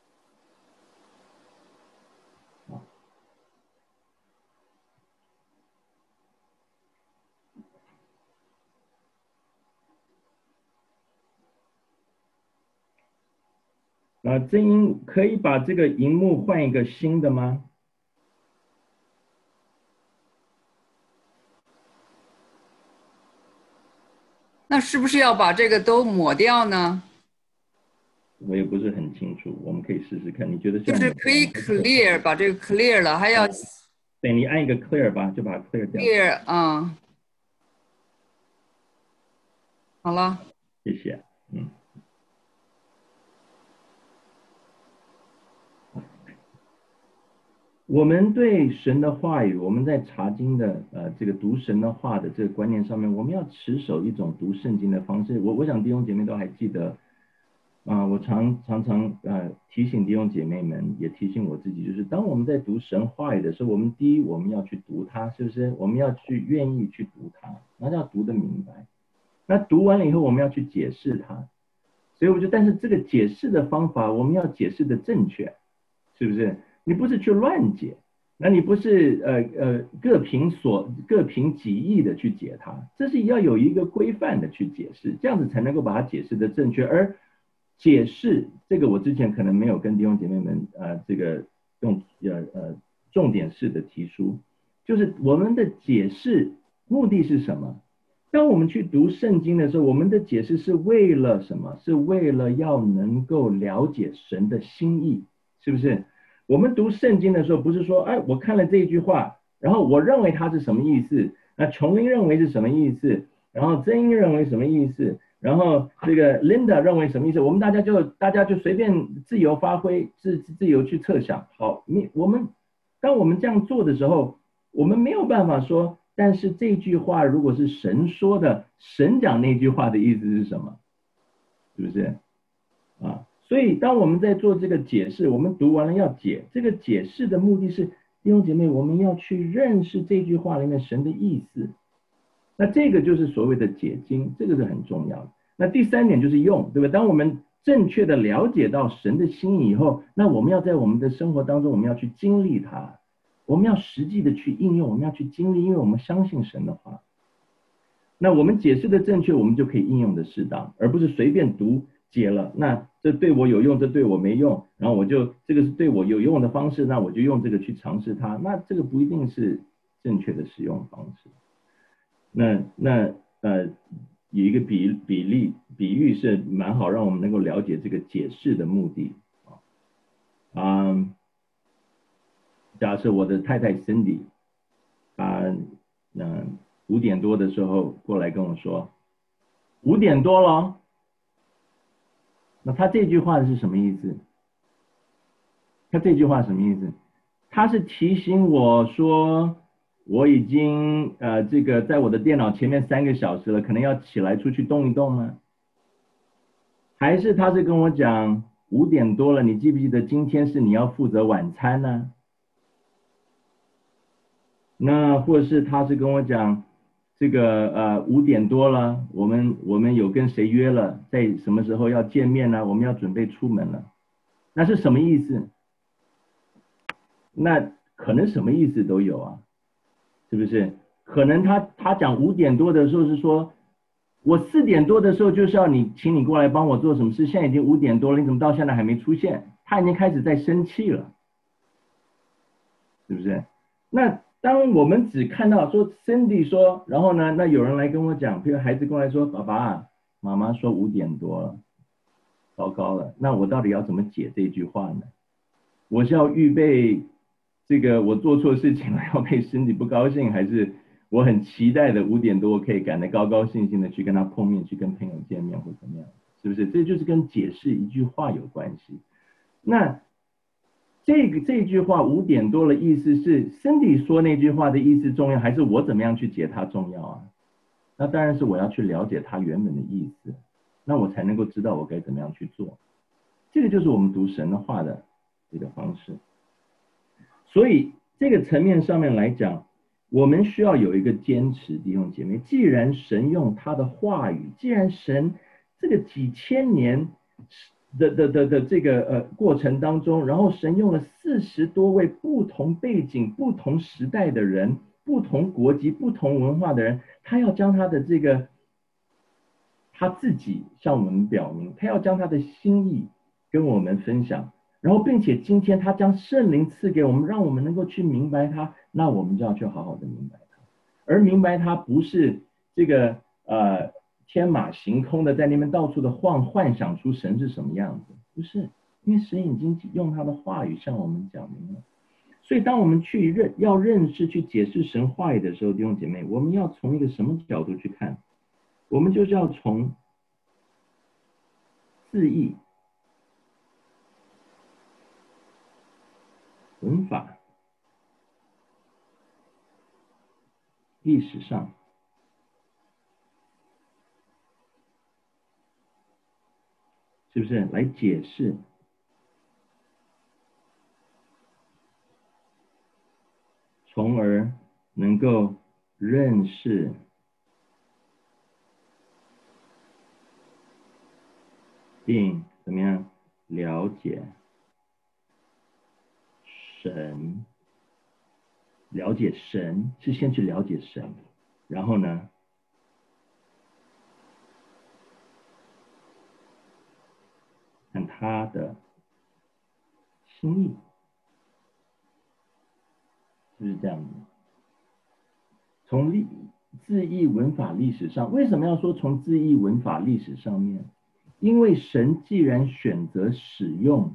真英可以把这个荧幕换一个新的吗？ 那是不是要把这个都抹掉呢？ 我也不是很清楚，我们可以试试看。你觉得就是可以 clear， 把这个 clear 了，还要对，你按一个 clear 吧，就把它 clear 掉。 clear， 好了， 谢谢。我们对神的话语，我们在查经的这个读神的话的这个观念上面，我们要持守一种读圣经的方式。我想弟兄姐妹都还记得我常常提醒弟兄姐妹们，也提醒我自己，就是当我们在读神话语的时候，我们第一我们要去读它，是不是？我们要去愿意去读它，那要读得明白。那读完了以后，我们要去解释它。所以我觉得，但是这个解释的方法，我们要解释的正确，是不是？你不是去乱解，那你不是各凭己意的去解它，这是要有一个规范的去解释，这样子才能够把它解释的正确。而解释这个，我之前可能没有跟弟兄姐妹们这个用重点式的提出，就是我们的解释目的是什么？当我们去读圣经的时候，我们的解释是为了什么？是为了要能够了解神的心意，是不是？我们读圣经的时候，不是说，我看了这一句话，然后我认为它是什么意思，那琼林认为是什么意思，然后曾英认为什么意思，然后这个 Linda 认为什么意思，我们大家就随便自由发挥，自由去测想。好，当我们这样做的时候，我们没有办法说，但是这句话如果是神说的，神讲那句话的意思是什么？是不是？所以当我们在做这个解释，我们读完了要解，这个解释的目的是，弟兄姐妹，我们要去认识这句话里面神的意思。那这个就是所谓的解经，这个是很重要的。那第三点就是用，对吧？当我们正确的了解到神的心意以后，那我们要在我们的生活当中，我们要去经历它，我们要实际的去应用，我们要去经历，因为我们相信神的话。那我们解释的正确，我们就可以应用的适当，而不是随便读解了，那这对我有用，这对我没用，然后这个是对我有用的方式，那我就用这个去尝试它，那这个不一定是正确的使用方式。那有一个比喻是蛮好，让我们能够了解这个解释的目的。假设我的太太 Cindy， 她5点多的时候过来跟我说，5点多了。那他这句话是什么意思？他是提醒我说，我已经这个在我的电脑前面3个小时了，可能要起来出去动一动吗？还是他是跟我讲5点多了，你记不记得今天是你要负责晚餐呢？那或者是他是跟我讲这个5点多了，我们有跟谁约了，在什么时候要见面呢？我们要准备出门了，那是什么意思？ 那可能什么意思都有啊，是不是？可能他讲5点多的时候是说，我4点多的时候就是要请你过来帮我做什么事，现在已经5点多了，你怎么到现在还没出现？他已经开始在生气了，是不是？那当我们只看到说 Cindy 说，然后呢，那有人来跟我讲，比如孩子过来说，爸爸妈妈说5点多了，糟糕了，那我到底要怎么解这句话呢？我是要预备这个我做错事情了要被Cindy不高兴，还是我很期待的5点多我可以赶得高高兴兴的去跟他碰面，去跟朋友见面或怎么样，是不是？这就是跟解释一句话有关系。那这句话5点多的意思是 Cindy 说那句话的意思重要，还是我怎么样去解它重要啊？那当然是我要去了解它原本的意思，那我才能够知道我该怎么样去做。这个就是我们读神的话的这个方式。所以这个层面上面来讲，我们需要有一个坚持，弟兄姐妹。既然神用他的话语，既然神这个几千年的这个过程当中，然后神用了40多位不同背景、不同时代的人、不同国籍、不同文化的人，他要将他的这个他自己向我们表明，他要将他的心意跟我们分享，然后并且今天他将圣灵赐给我们，让我们能够去明白他，那我们就要去好好的明白他。而明白他不是这个天马行空的在那边到处的幻想出神是什么样子，不是，因为神已经用他的话语向我们讲明了。所以当我们要认识去解释神话语的时候，弟兄姐妹，我们要从一个什么角度去看？我们就是要从字义、文法、历史上，是不是来解释从而能够认识并怎么样了解神？了解神是先去了解神，然后呢，看他的心意，是不是这样子？从字义、文法、历史上，为什么要说从字义、文法、历史上面？因为神既然选择使用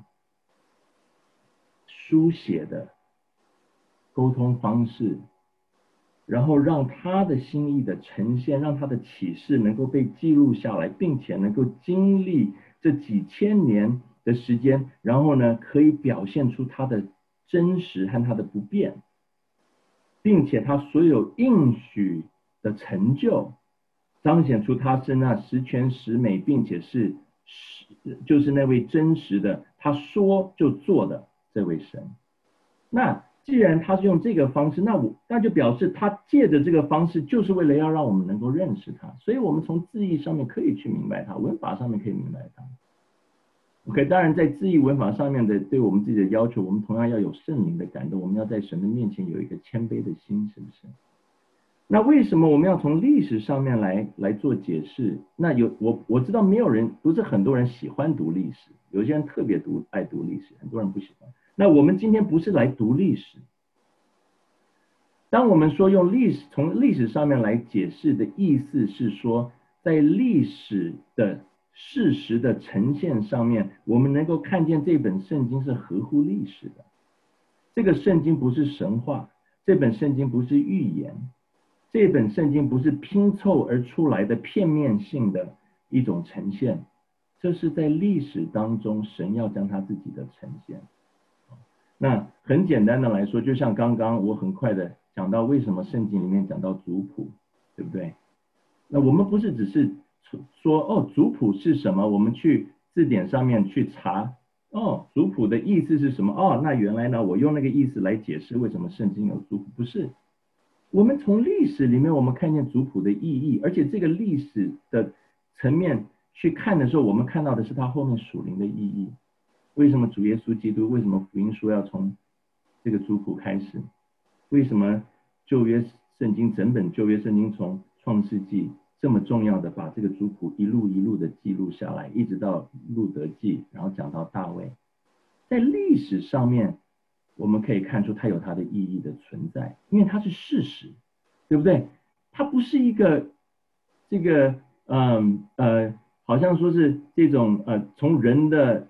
书写的沟通方式，然后让他的心意的呈现，让他的启示能够被记录下来，并且能够经历这几千年的时间，然后呢，可以表现出他的真实和他的不变，并且他所有应许的成就，彰显出他是那十全十美，并且就是那位真实的，他说就做的这位神。那既然他是用这个方式，那就表示他借着这个方式，就是为了要让我们能够认识他。所以我们从字义上面可以去明白他，文法上面可以明白他。OK， 当然在字义文法上面的对我们自己的要求，我们同样要有圣灵的感动，我们要在神的面前有一个谦卑的心，是不是？那为什么我们要从历史上面来做解释？那我知道不是很多人喜欢读历史，有些人特别爱读历史，很多人不喜欢。那我们今天不是来读历史。当我们说从历史上面来解释的意思是说，在历史的事实的呈现上面，我们能够看见这本圣经是合乎历史的。这个圣经不是神话，这本圣经不是预言，这本圣经不是拼凑而出来的片面性的一种呈现，这是在历史当中神要将他自己的呈现。那很简单的来说，就像刚刚我很快的讲到为什么圣经里面讲到族谱，对不对？那我们不是只是说族谱是什么，我们去字典上面去查族谱的意思是什么，那原来呢我用那个意思来解释为什么圣经有族谱，不是。我们从历史里面我们看见族谱的意义，而且这个历史的层面去看的时候，我们看到的是它后面属灵的意义。为什么主耶稣基督，为什么福音书要从这个族谱开始？为什么旧约圣经整本旧约圣经从创世纪这么重要的把这个族谱一路一路的记录下来，一直到路得记，然后讲到大卫，在历史上面我们可以看出它有它的意义的存在，因为它是事实，对不对？它不是一个这个好像说是这种从人的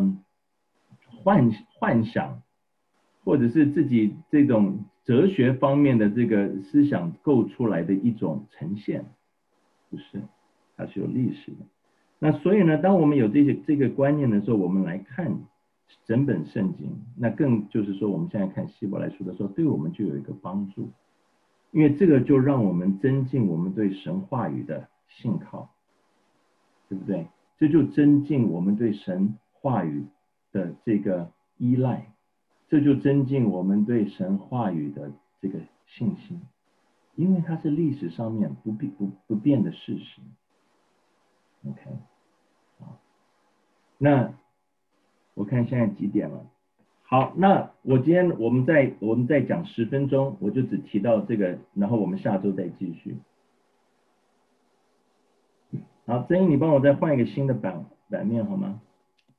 幻想，或者是自己这种哲学方面的这个思想构出来的一种呈现，不是，它是有历史的。那所以呢，当我们有这个观念的时候，我们来看整本圣经，那更就是说我们现在看希伯来书的时候，对我们就有一个帮助，因为这个就让我们增进我们对神话语的信靠，对不对？这就增进我们对神话语的这个依赖，这就增进我们对神话语的这个信心，因为它是历史上面不变的事实。OK， 好，那我看现在几点了？好，那今天我们再讲10分钟，我就只提到这个，然后我们下周再继续。好，曾英，你帮我再换一个新的版面好吗？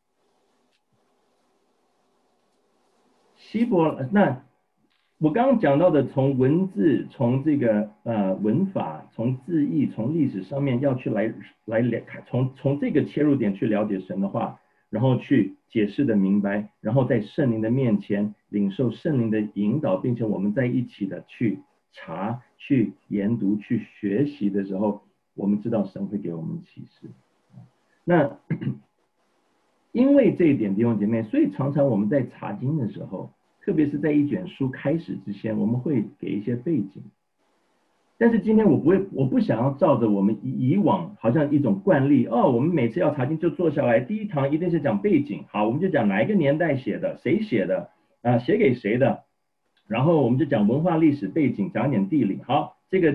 那我刚刚讲到的，从文字，从这个文法，从字义，从历史上面要去来从这个切入点去了解神的话，然后去解释的明白，然后在圣灵的面前领受圣灵的引导，并且我们在一起的去查、去研读、去学习的时候，我们知道神会给我们启示。那因为这一点，弟兄姐妹，所以常常我们在查经的时候，特别是在一卷书开始之前，我们会给一些背景。但是今天我不想要照着我们以往好像一种惯例，我们每次要查经就坐下来，第一堂一定是讲背景，好，我们就讲哪一个年代写的，谁写的，写给谁的，然后我们就讲文化历史背景，讲一点地理，好，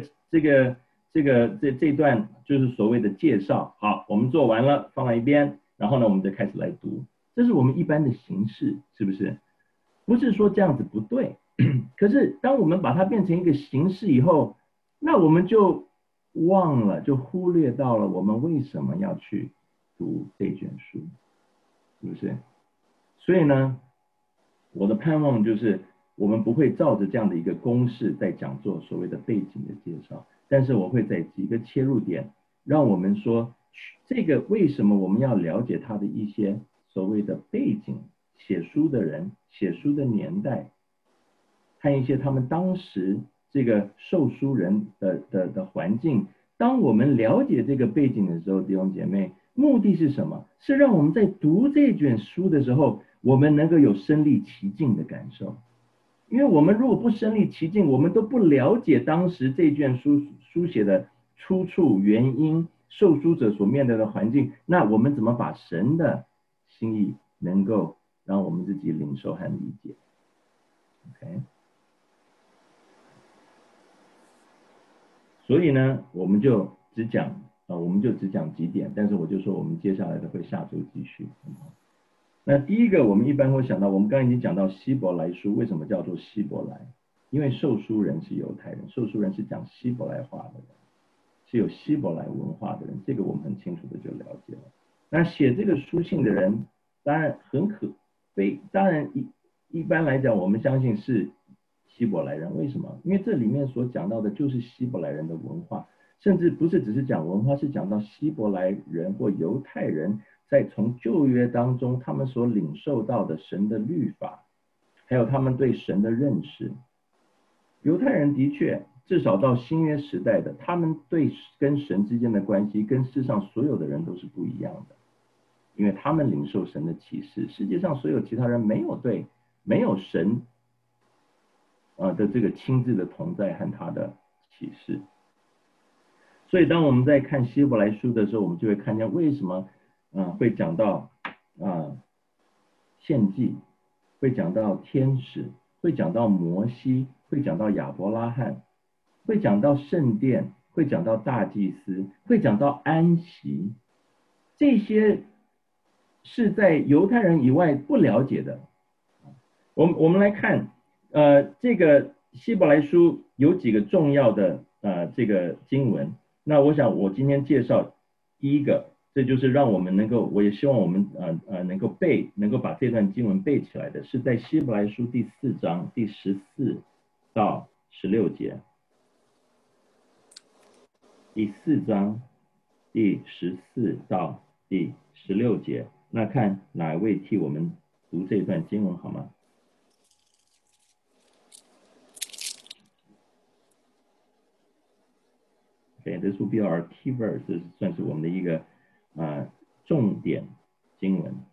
这段就是所谓的介绍，好，我们做完了放在一边，然后呢，我们就开始来读，这是我们一般的形式，是不是？不是说这样子不对，可是当我们把它变成一个形式以后，那我们就忘了，就忽略到了我们为什么要去读这卷书，是不是？所以呢，我的盼望就是我们不会照着这样的一个公式在讲做所谓的背景的介绍，但是我会在几个切入点，让我们说这个为什么我们要了解它的一些所谓的背景，写书的人、写书的年代，看一些他们当时这个受书人的环境。当我们了解这个背景的时候，弟兄姐妹，目的是什么？是让我们在读这卷书的时候，我们能够有身临其境的感受。因为我们如果不身临其境，我们都不了解当时这卷书写的出处、原因、受书者所面对的环境，那我们怎么把神的心意能够让我们自己领受和理解 ？OK。所以呢，我们就只讲几点，但是我就说我们接下来的会下周继续。那第一个，我们一般会想到，我们刚刚已经讲到希伯来书为什么叫做希伯来，因为受书人是犹太人，受书人是讲希伯来话的人，是有希伯来文化的人，这个我们很清楚的就了解了。那写这个书信的人，当然一般来讲，我们相信是希伯来人，为什么？因为这里面所讲到的就是希伯来人的文化，甚至不是只是讲文化，是讲到希伯来人或犹太人在从旧约当中他们所领受到的神的律法，还有他们对神的认识。犹太人的确，至少到新约时代的，他们对跟神之间的关系跟世上所有的人都是不一样的，因为他们领受神的启示，世界上所有其他人没有神的这个亲自的同在和他的启示。所以当我们在看希伯来书的时候，我们就会看见为什么会讲到献祭，会讲到天使，会讲到摩西，会讲到亚伯拉罕，会讲到圣殿，会讲到大祭司，会讲到安息，这些是在犹太人以外不了解的。我们来看这个希伯来书有几个重要的这个经文，那我想我今天介绍第一个，这就是让我们能够，我也希望我们能够把这段经文背起来的，是在希伯来书第4章第14到16节。第4章第14到第16节，那看哪一位替我们读这段经文好吗？ Okay, this will be our key verse， 这算是我们的一个重点经文。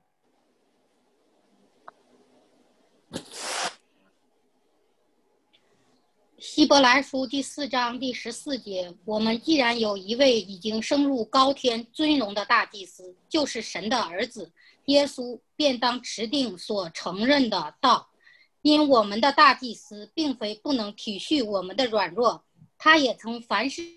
希伯来书第4章第14节，我们既然有一位已经升入高天尊荣的大祭司，就是神的儿子耶稣，便当持定所承认的道。因我们的大祭司并非不能体恤我们的软弱，他也曾凡事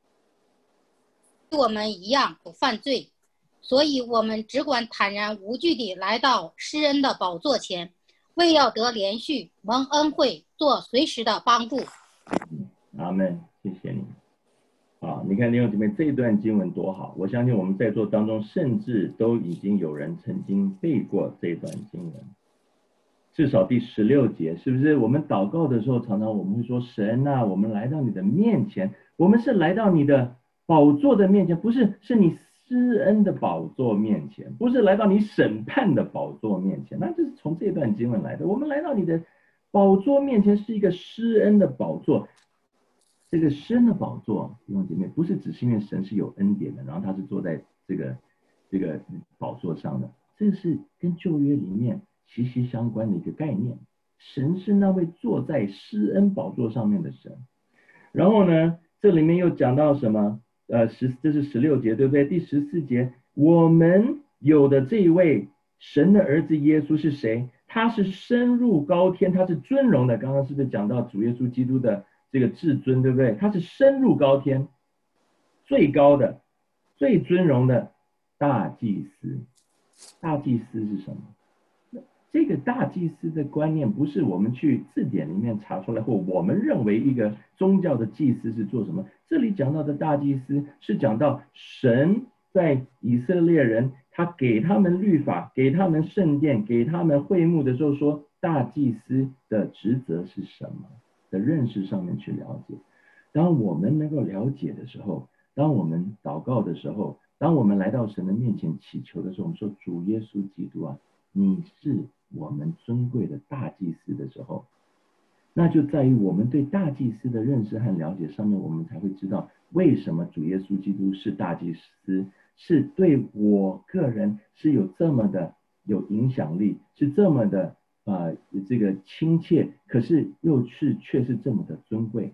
我们一样有犯罪，所以我们只管坦然无惧地来到施恩的宝座前，为要得连续蒙恩惠，做随时的帮助。 阿们，谢谢你。好，你看弟兄姊妹，这一段经文多好！我相信我们在座当中，甚至都已经有人曾经背过这段经文，至少第16节，是不是？我们祷告的时候，常常我们会说：“神啊，我们来到你的面前，我们是来到你的宝座的面前，不是，是你施恩的宝座面前，不是来到你审判的宝座面前。”那就是从这段经文来的。我们来到你的宝座面前，是一个施恩的宝座。这个施恩的宝座，弟兄姐妹，不是只是因为神是有恩典的，然后他是坐在这个宝座上的，这是跟旧约里面息息相关的一个概念。神是那位坐在施恩宝座上面的神。然后呢，这里面又讲到什么？这是16节，对不对？第14节，我们有的这一位神的儿子耶稣是谁？他是升入高天，他是尊荣的。刚刚是不是讲到主耶稣基督的这个至尊，对不对？他是升入高天，最高的、最尊荣的大祭司。大祭司是什么？这个大祭司的观念不是我们去字典里面查出来，或我们认为一个宗教的祭司是做什么。这里讲到的大祭司是讲到神在以色列人，他给他们律法，给他们圣殿，给他们会幕的时候说，大祭司的职责是什么的认识上面去了解。当我们能够了解的时候，当我们祷告的时候，当我们来到神的面前祈求的时候，我们说主耶稣基督啊，你是我们尊贵的大祭司的时候，那就在于我们对大祭司的认识和了解上面，我们才会知道为什么主耶稣基督是大祭司，是对我个人是有这么的有影响力，是这么的这个亲切，可是却是这么的尊贵。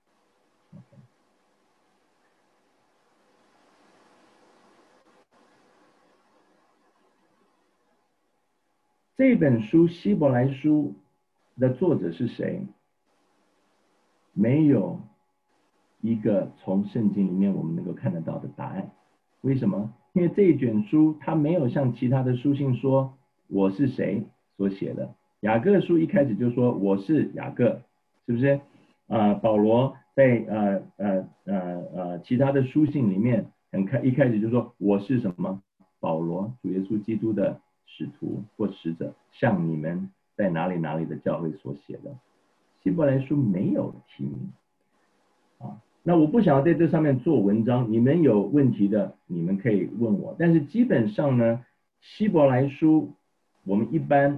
这本书希伯来书的作者是谁？没有一个从圣经里面我们能够看得到的答案。为什么？因为这一卷书它没有像其他的书信说我是谁所写的。雅各书一开始就说我是雅各，是不是？保罗在其他的书信里面一开始就说我是什么？保罗，主耶稣基督的使徒或使者，向你们在哪里的教会所写的。希伯来书没有提名那我不想要在这上面做文章，你们有问题的你们可以问我，但是基本上呢，希伯来书我们一般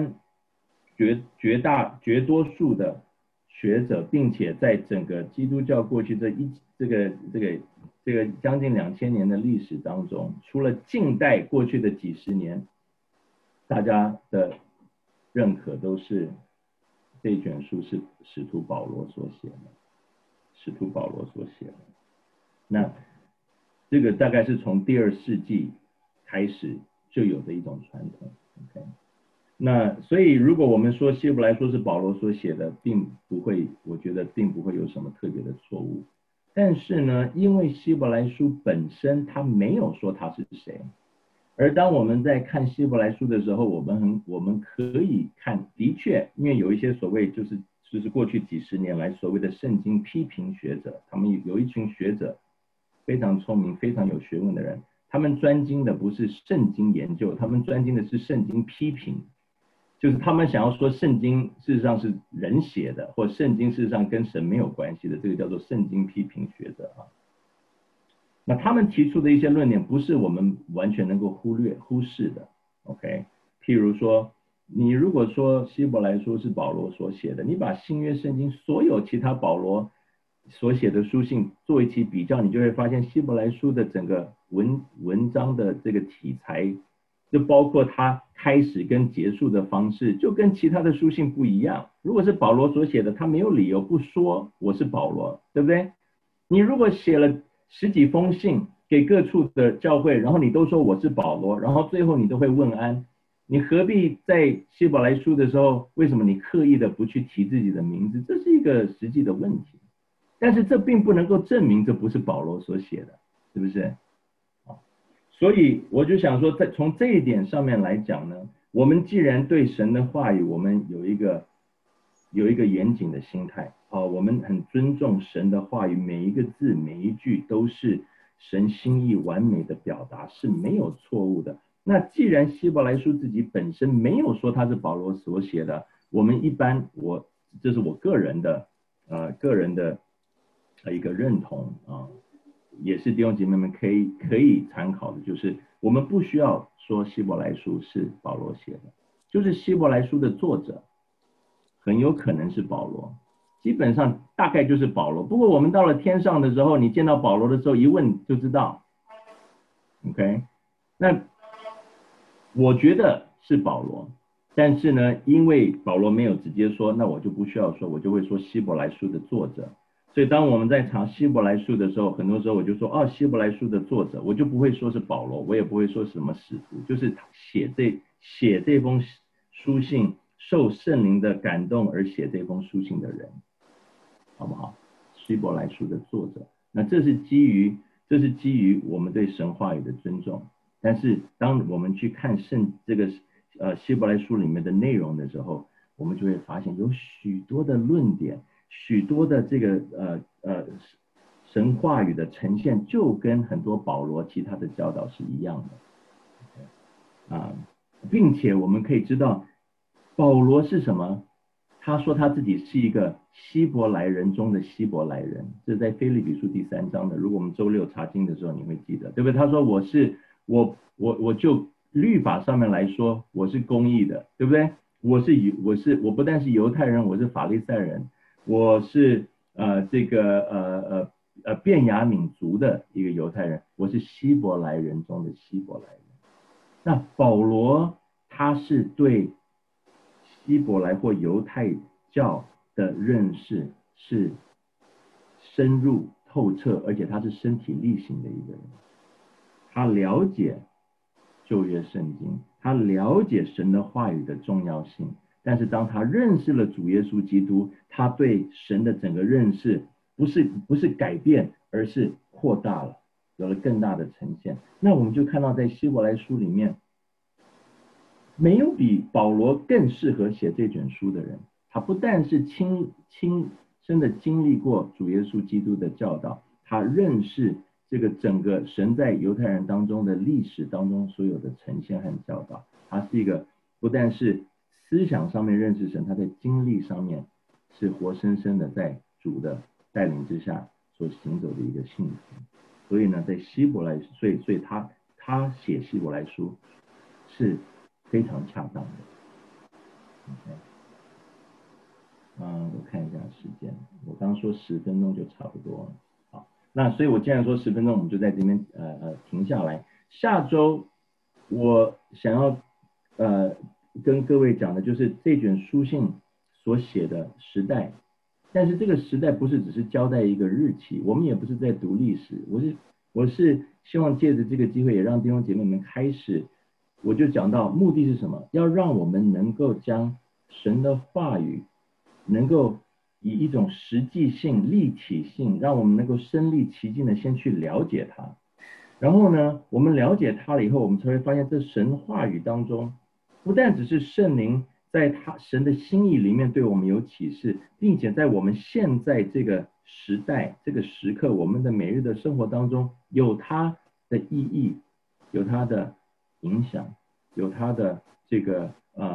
绝多数的学者，并且在整个基督教过去这个将近2000年的历史当中，除了近代过去的几十年，大家的认可都是这一卷书是使徒保罗所写的。那这个大概是从第2世纪开始就有的一种传统。OK， 那所以如果我们说希伯来书是保罗所写的，我觉得并不会有什么特别的错误。但是呢，因为希伯来书本身他没有说他是谁，而当我们在看希伯来书的时候，我们可以看，的确，因为有一些所谓就是过去几十年来所谓的圣经批评学者，他们有一群学者非常聪明、非常有学问的人，他们专精的不是圣经研究，他们专精的是圣经批评，就是他们想要说圣经事实上是人写的，或圣经事实上跟神没有关系的，这个叫做圣经批评学者啊。那他们提出的一些论点不是我们完全能够忽视的 ，OK？ 譬如说，你如果说希伯来书是保罗所写的，你把新约圣经所有其他保罗所写的书信做一起比较，你就会发现希伯来书的整个文章的这个题材，就包括它开始跟结束的方式，就跟其他的书信不一样。如果是保罗所写的，他没有理由不说我是保罗，对不对？你如果写了10几封信给各处的教会，然后你都说我是保罗，然后最后你都会问安，你何必在希伯来书的时候，为什么你刻意的不去提自己的名字？这是一个实际的问题，但是这并不能够证明这不是保罗所写的，是不是？所以我就想说，从这一点上面来讲呢，我们既然对神的话语，我们有一个严谨的心态，我们很尊重神的话语，每一个字每一句都是神心意完美的表达，是没有错误的。那既然希伯来书自己本身没有说它是保罗所写的，我们一般这是我个人的一个认同啊，也是弟兄姐妹们可以参考的，就是我们不需要说希伯来书是保罗写的，就是希伯来书的作者很有可能是保罗，基本上大概就是保罗。不过我们到了天上的时候，你见到保罗的时候一问就知道 ，OK？ 那我觉得是保罗，但是呢，因为保罗没有直接说，那我就不需要说，我就会说希伯来书的作者。所以当我们在查希伯来书的时候，很多时候我就说希伯来书的作者，我就不会说是保罗，我也不会说什么使徒，就是写这封书信，受圣灵的感动而写这封书信的人，好不好？希伯来书的作者，那这是基于我们对神话语的尊重。但是当我们去看这个希伯来书里面的内容的时候，我们就会发现有许多的论点，许多的这个神话语的呈现，就跟很多保罗其他的教导是一样的，并且我们可以知道保罗是什么？他说他自己是一个希伯来人中的希伯来人，这是在腓立比书第3章的。如果我们周6查经的时候你会记得，对不对？他说我就律法上面来说我是公义的，对不对？我不但是犹太人，我是法利赛人，我是便雅悯族的一个犹太人，我是希伯来人中的希伯来人。那保罗他是对希伯来或犹太教的认识是深入透彻，而且他是身体力行的一个人，他了解旧约圣经，他了解神的话语的重要性，但是当他认识了主耶稣基督，他对神的整个认识不是改变，而是扩大了，有了更大的呈现。那我们就看到在希伯来书里面，没有比保罗更适合写这卷书的人。他不但是亲身的经历过主耶稣基督的教导，他认识这个整个神在犹太人当中的历史当中所有的呈现和教导。他是一个不但是思想上面认识神，他在经历上面是活生生的在主的带领之下所行走的一个信徒。所以呢，在希伯来，所以他写希伯来书是非常恰当的。OK， 我看一下时间，我刚说10分钟就差不多了。好，那所以我既然说10分钟，我们就在这边停下来。下周我想要跟各位讲的就是这卷书信所写的时代，但是这个时代不是只是交代一个日期，我们也不是在读历史，我是希望借着这个机会也让弟兄姐妹们开始，我就讲到目的是什么，要让我们能够将神的话语能够以一种实际性立体性，让我们能够身临其境的先去了解它，然后呢我们了解它了以后，我们才会发现这神话语当中不但只是圣灵在神的心意里面对我们有启示，并且在我们现在这个时代这个时刻，我们的每日的生活当中有它的意义，有它的影响，有它的这个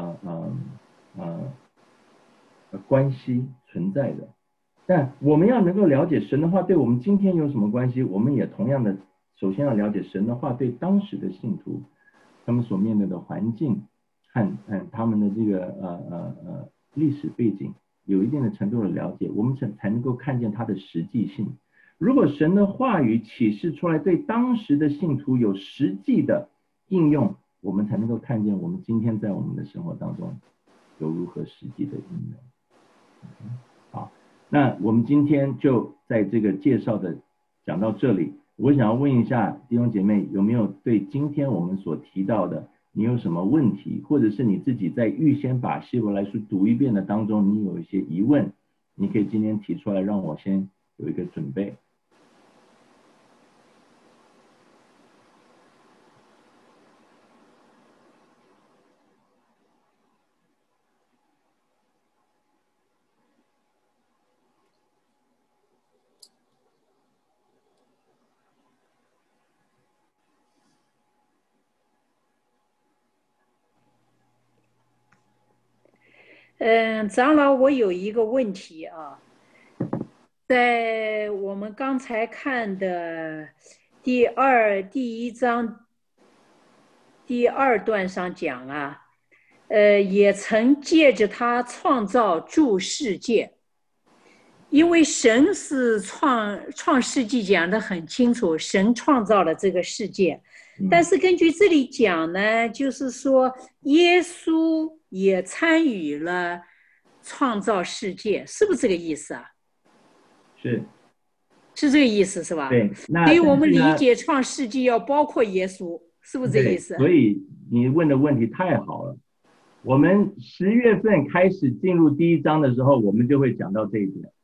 关系存在的。但我们要能够了解神的话对我们今天有什么关系，我们也同样的首先要了解神的话对当时的信徒他们所面对的环境和他们的这个历史背景有一定的程度的了解，我们才能够看见它的实际性。如果神的话语启示出来对当时的信徒有实际的应用，我们才能够看见我们今天在我们的生活当中有如何实际的应用。好，那我们今天就在这个介绍的讲到这里。我想要问一下弟兄姐妹，有没有对今天我们所提到的你有什么问题，或者是你自己在预先把希伯来书读一遍的当中你有一些疑问，你可以今天提出来让我先有一个准备。 长老，我有一个问题啊，在我们刚才看的第一章第2段上讲啊，也曾借着他创造诸世界，因为神是创世纪讲得很清楚，神创造了这个世界，但是根据这里讲呢，就是说耶稣也参与了创造世界，是不是这个意思啊？ 是这个意思是吧？ 对， 所以我们理解创世纪要包括耶稣，是不是这个意思？ 所以你问的问题太好了。我们10月份开始进入第1章的时候，我们就会讲到这一点。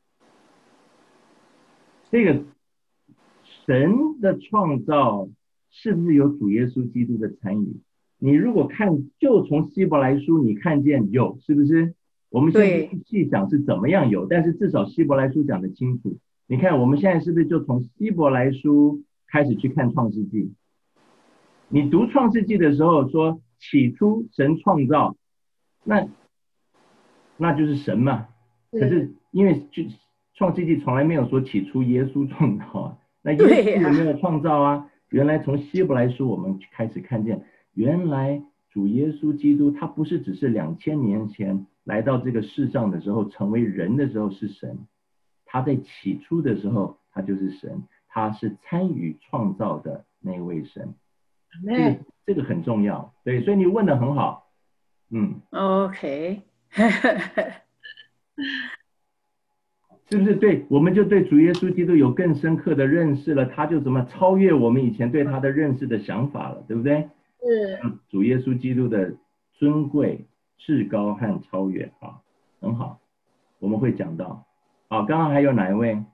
这个神的创造是不是有主耶稣基督的参与？你如果看，就从希伯来书你看见有，是不是？我们先不细想是怎么样有，但是至少希伯来书讲得清楚。你看我们现在是不是就从希伯来书开始去看创世纪？你读创世纪的时候说起初神创造，那就是神嘛。可是因为创世纪从来没有说起初耶稣创造啊，那耶稣有没有创造啊？原来从希伯来书我们开始看见，原来主耶稣基督他不是只是2000年前来到这个世上的时候成为人的时候是神，他在起初的时候他就是神，他是参与创造的那位神。这个很重要，对，所以你问得很好。 OK 是不是？对，我们就对主耶稣基督有更深刻的认识了，他就怎么超越我们以前对他的认识的想法了，对不对？ 是主耶稣基督的尊贵、至高和超越啊，很好，我们会讲到。好，刚刚还有哪一位？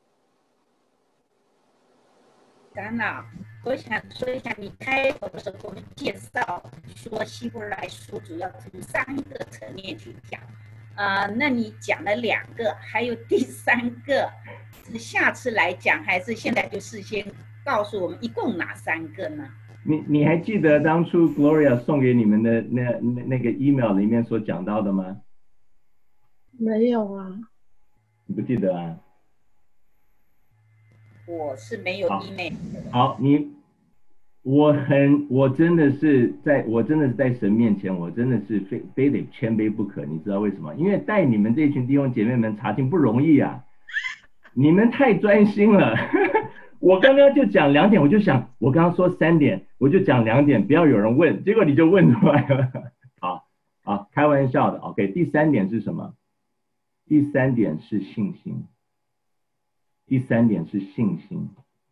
长老，我想说一下，你开头的时候给我们介绍说希伯来书主要从3个层面去讲。那你讲了2个，还有第3个是下次来讲，还是现在就事先告诉我们一共哪3个呢？ 你还记得当初 Gloria 送给你们的那个 email 里面所讲到的吗？ 没有啊。 你不记得啊？ 我是没有 email 的。 好，我真的是在神面前，我真的是非得谦卑不可，你知道为什么？因为带你们这群弟兄姐妹们查经不容易啊，你们太专心了。我刚刚就讲2点，我就想我刚刚说3点，我就讲2点，不要有人问，结果你就问出来了。好，开玩笑的。OK， 第3点是什么？第3点是信心。第3点是信心。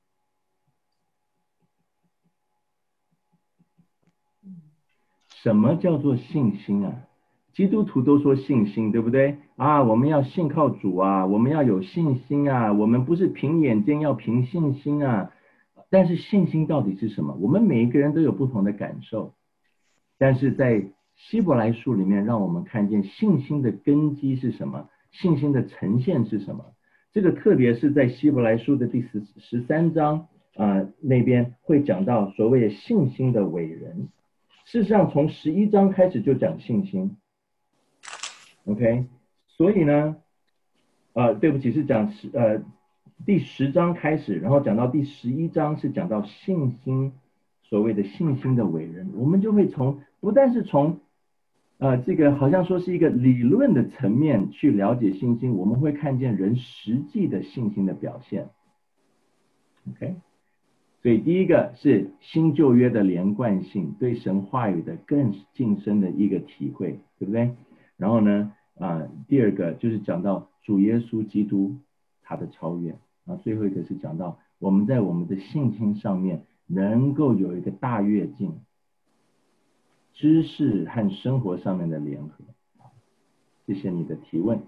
什么叫做信心啊？基督徒都说信心，对不对啊？我们要信靠主啊，我们要有信心啊，我们不是凭眼见，要凭信心啊。但是信心到底是什么？我们每一个人都有不同的感受，但是在希伯来书里面让我们看见信心的根基是什么，信心的呈现是什么。这个特别是在希伯来书的第13章那边会讲到所谓的信心的伟人。事实上从11章开始就讲信心 OK， 所以呢对不起，是讲第10章开始，然后讲到第11章是讲到信心，所谓的信心的伟人。我们就会不但是从这个好像说是一个理论的层面去了解信心，我们会看见人实际的信心的表现 OK， 所以第一个是新旧约的连贯性，对神话语的更近深的一个体会，对不对？然后呢第二个就是讲到主耶稣基督他的超越，然后最后一个是讲到我们在我们的信心上面能够有一个大跃进，知识和生活上面的联合。谢谢你的提问。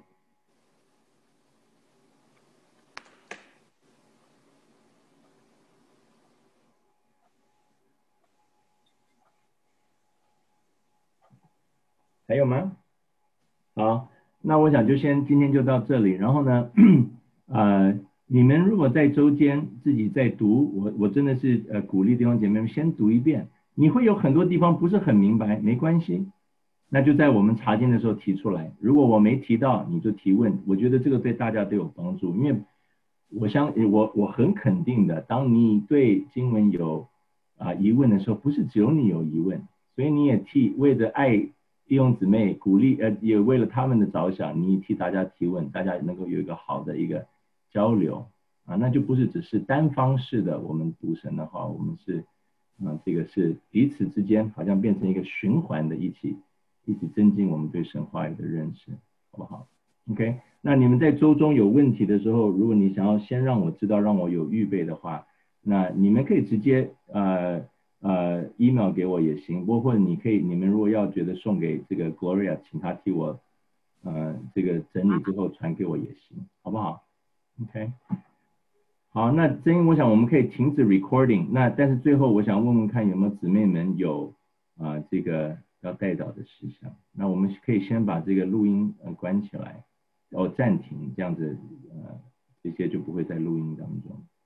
还有吗？好，那我想就今天就到这里。然后呢你们如果在周间自己在读，我真的是鼓励弟兄姐妹们先读一遍。你会有很多地方不是很明白，没关系，那就在我们查经的时候提出来。如果我没提到，你就提问。我觉得这个对大家都有帮助，因为我很肯定的，当你对经文有疑问的时候，不是只有你有疑问，所以你也为着爱弟兄姊妹鼓励也为了他们的着想，你替大家提问，大家能够有一个好的一个交流那就不是只是单方式的我们读神的话，我们是这个是彼此之间好像变成一个循环的一起增进我们对神话语的认识，好不好 OK， 那你们在周中有问题的时候，如果你想要先让我知道，让我有预备的话，那你们可以直接email 给我也行，或者你们如果要觉得送给这个 Gloria， 请他替我这个整理之后传给我也行，好不好 OK， 好，那真英我想我们可以停止 recording， 但是最后我想问问看有没有姊妹们有这个要代祷的事项，那我们可以先把这个录音关起来，暂停，这样子这些就不会在录音当中。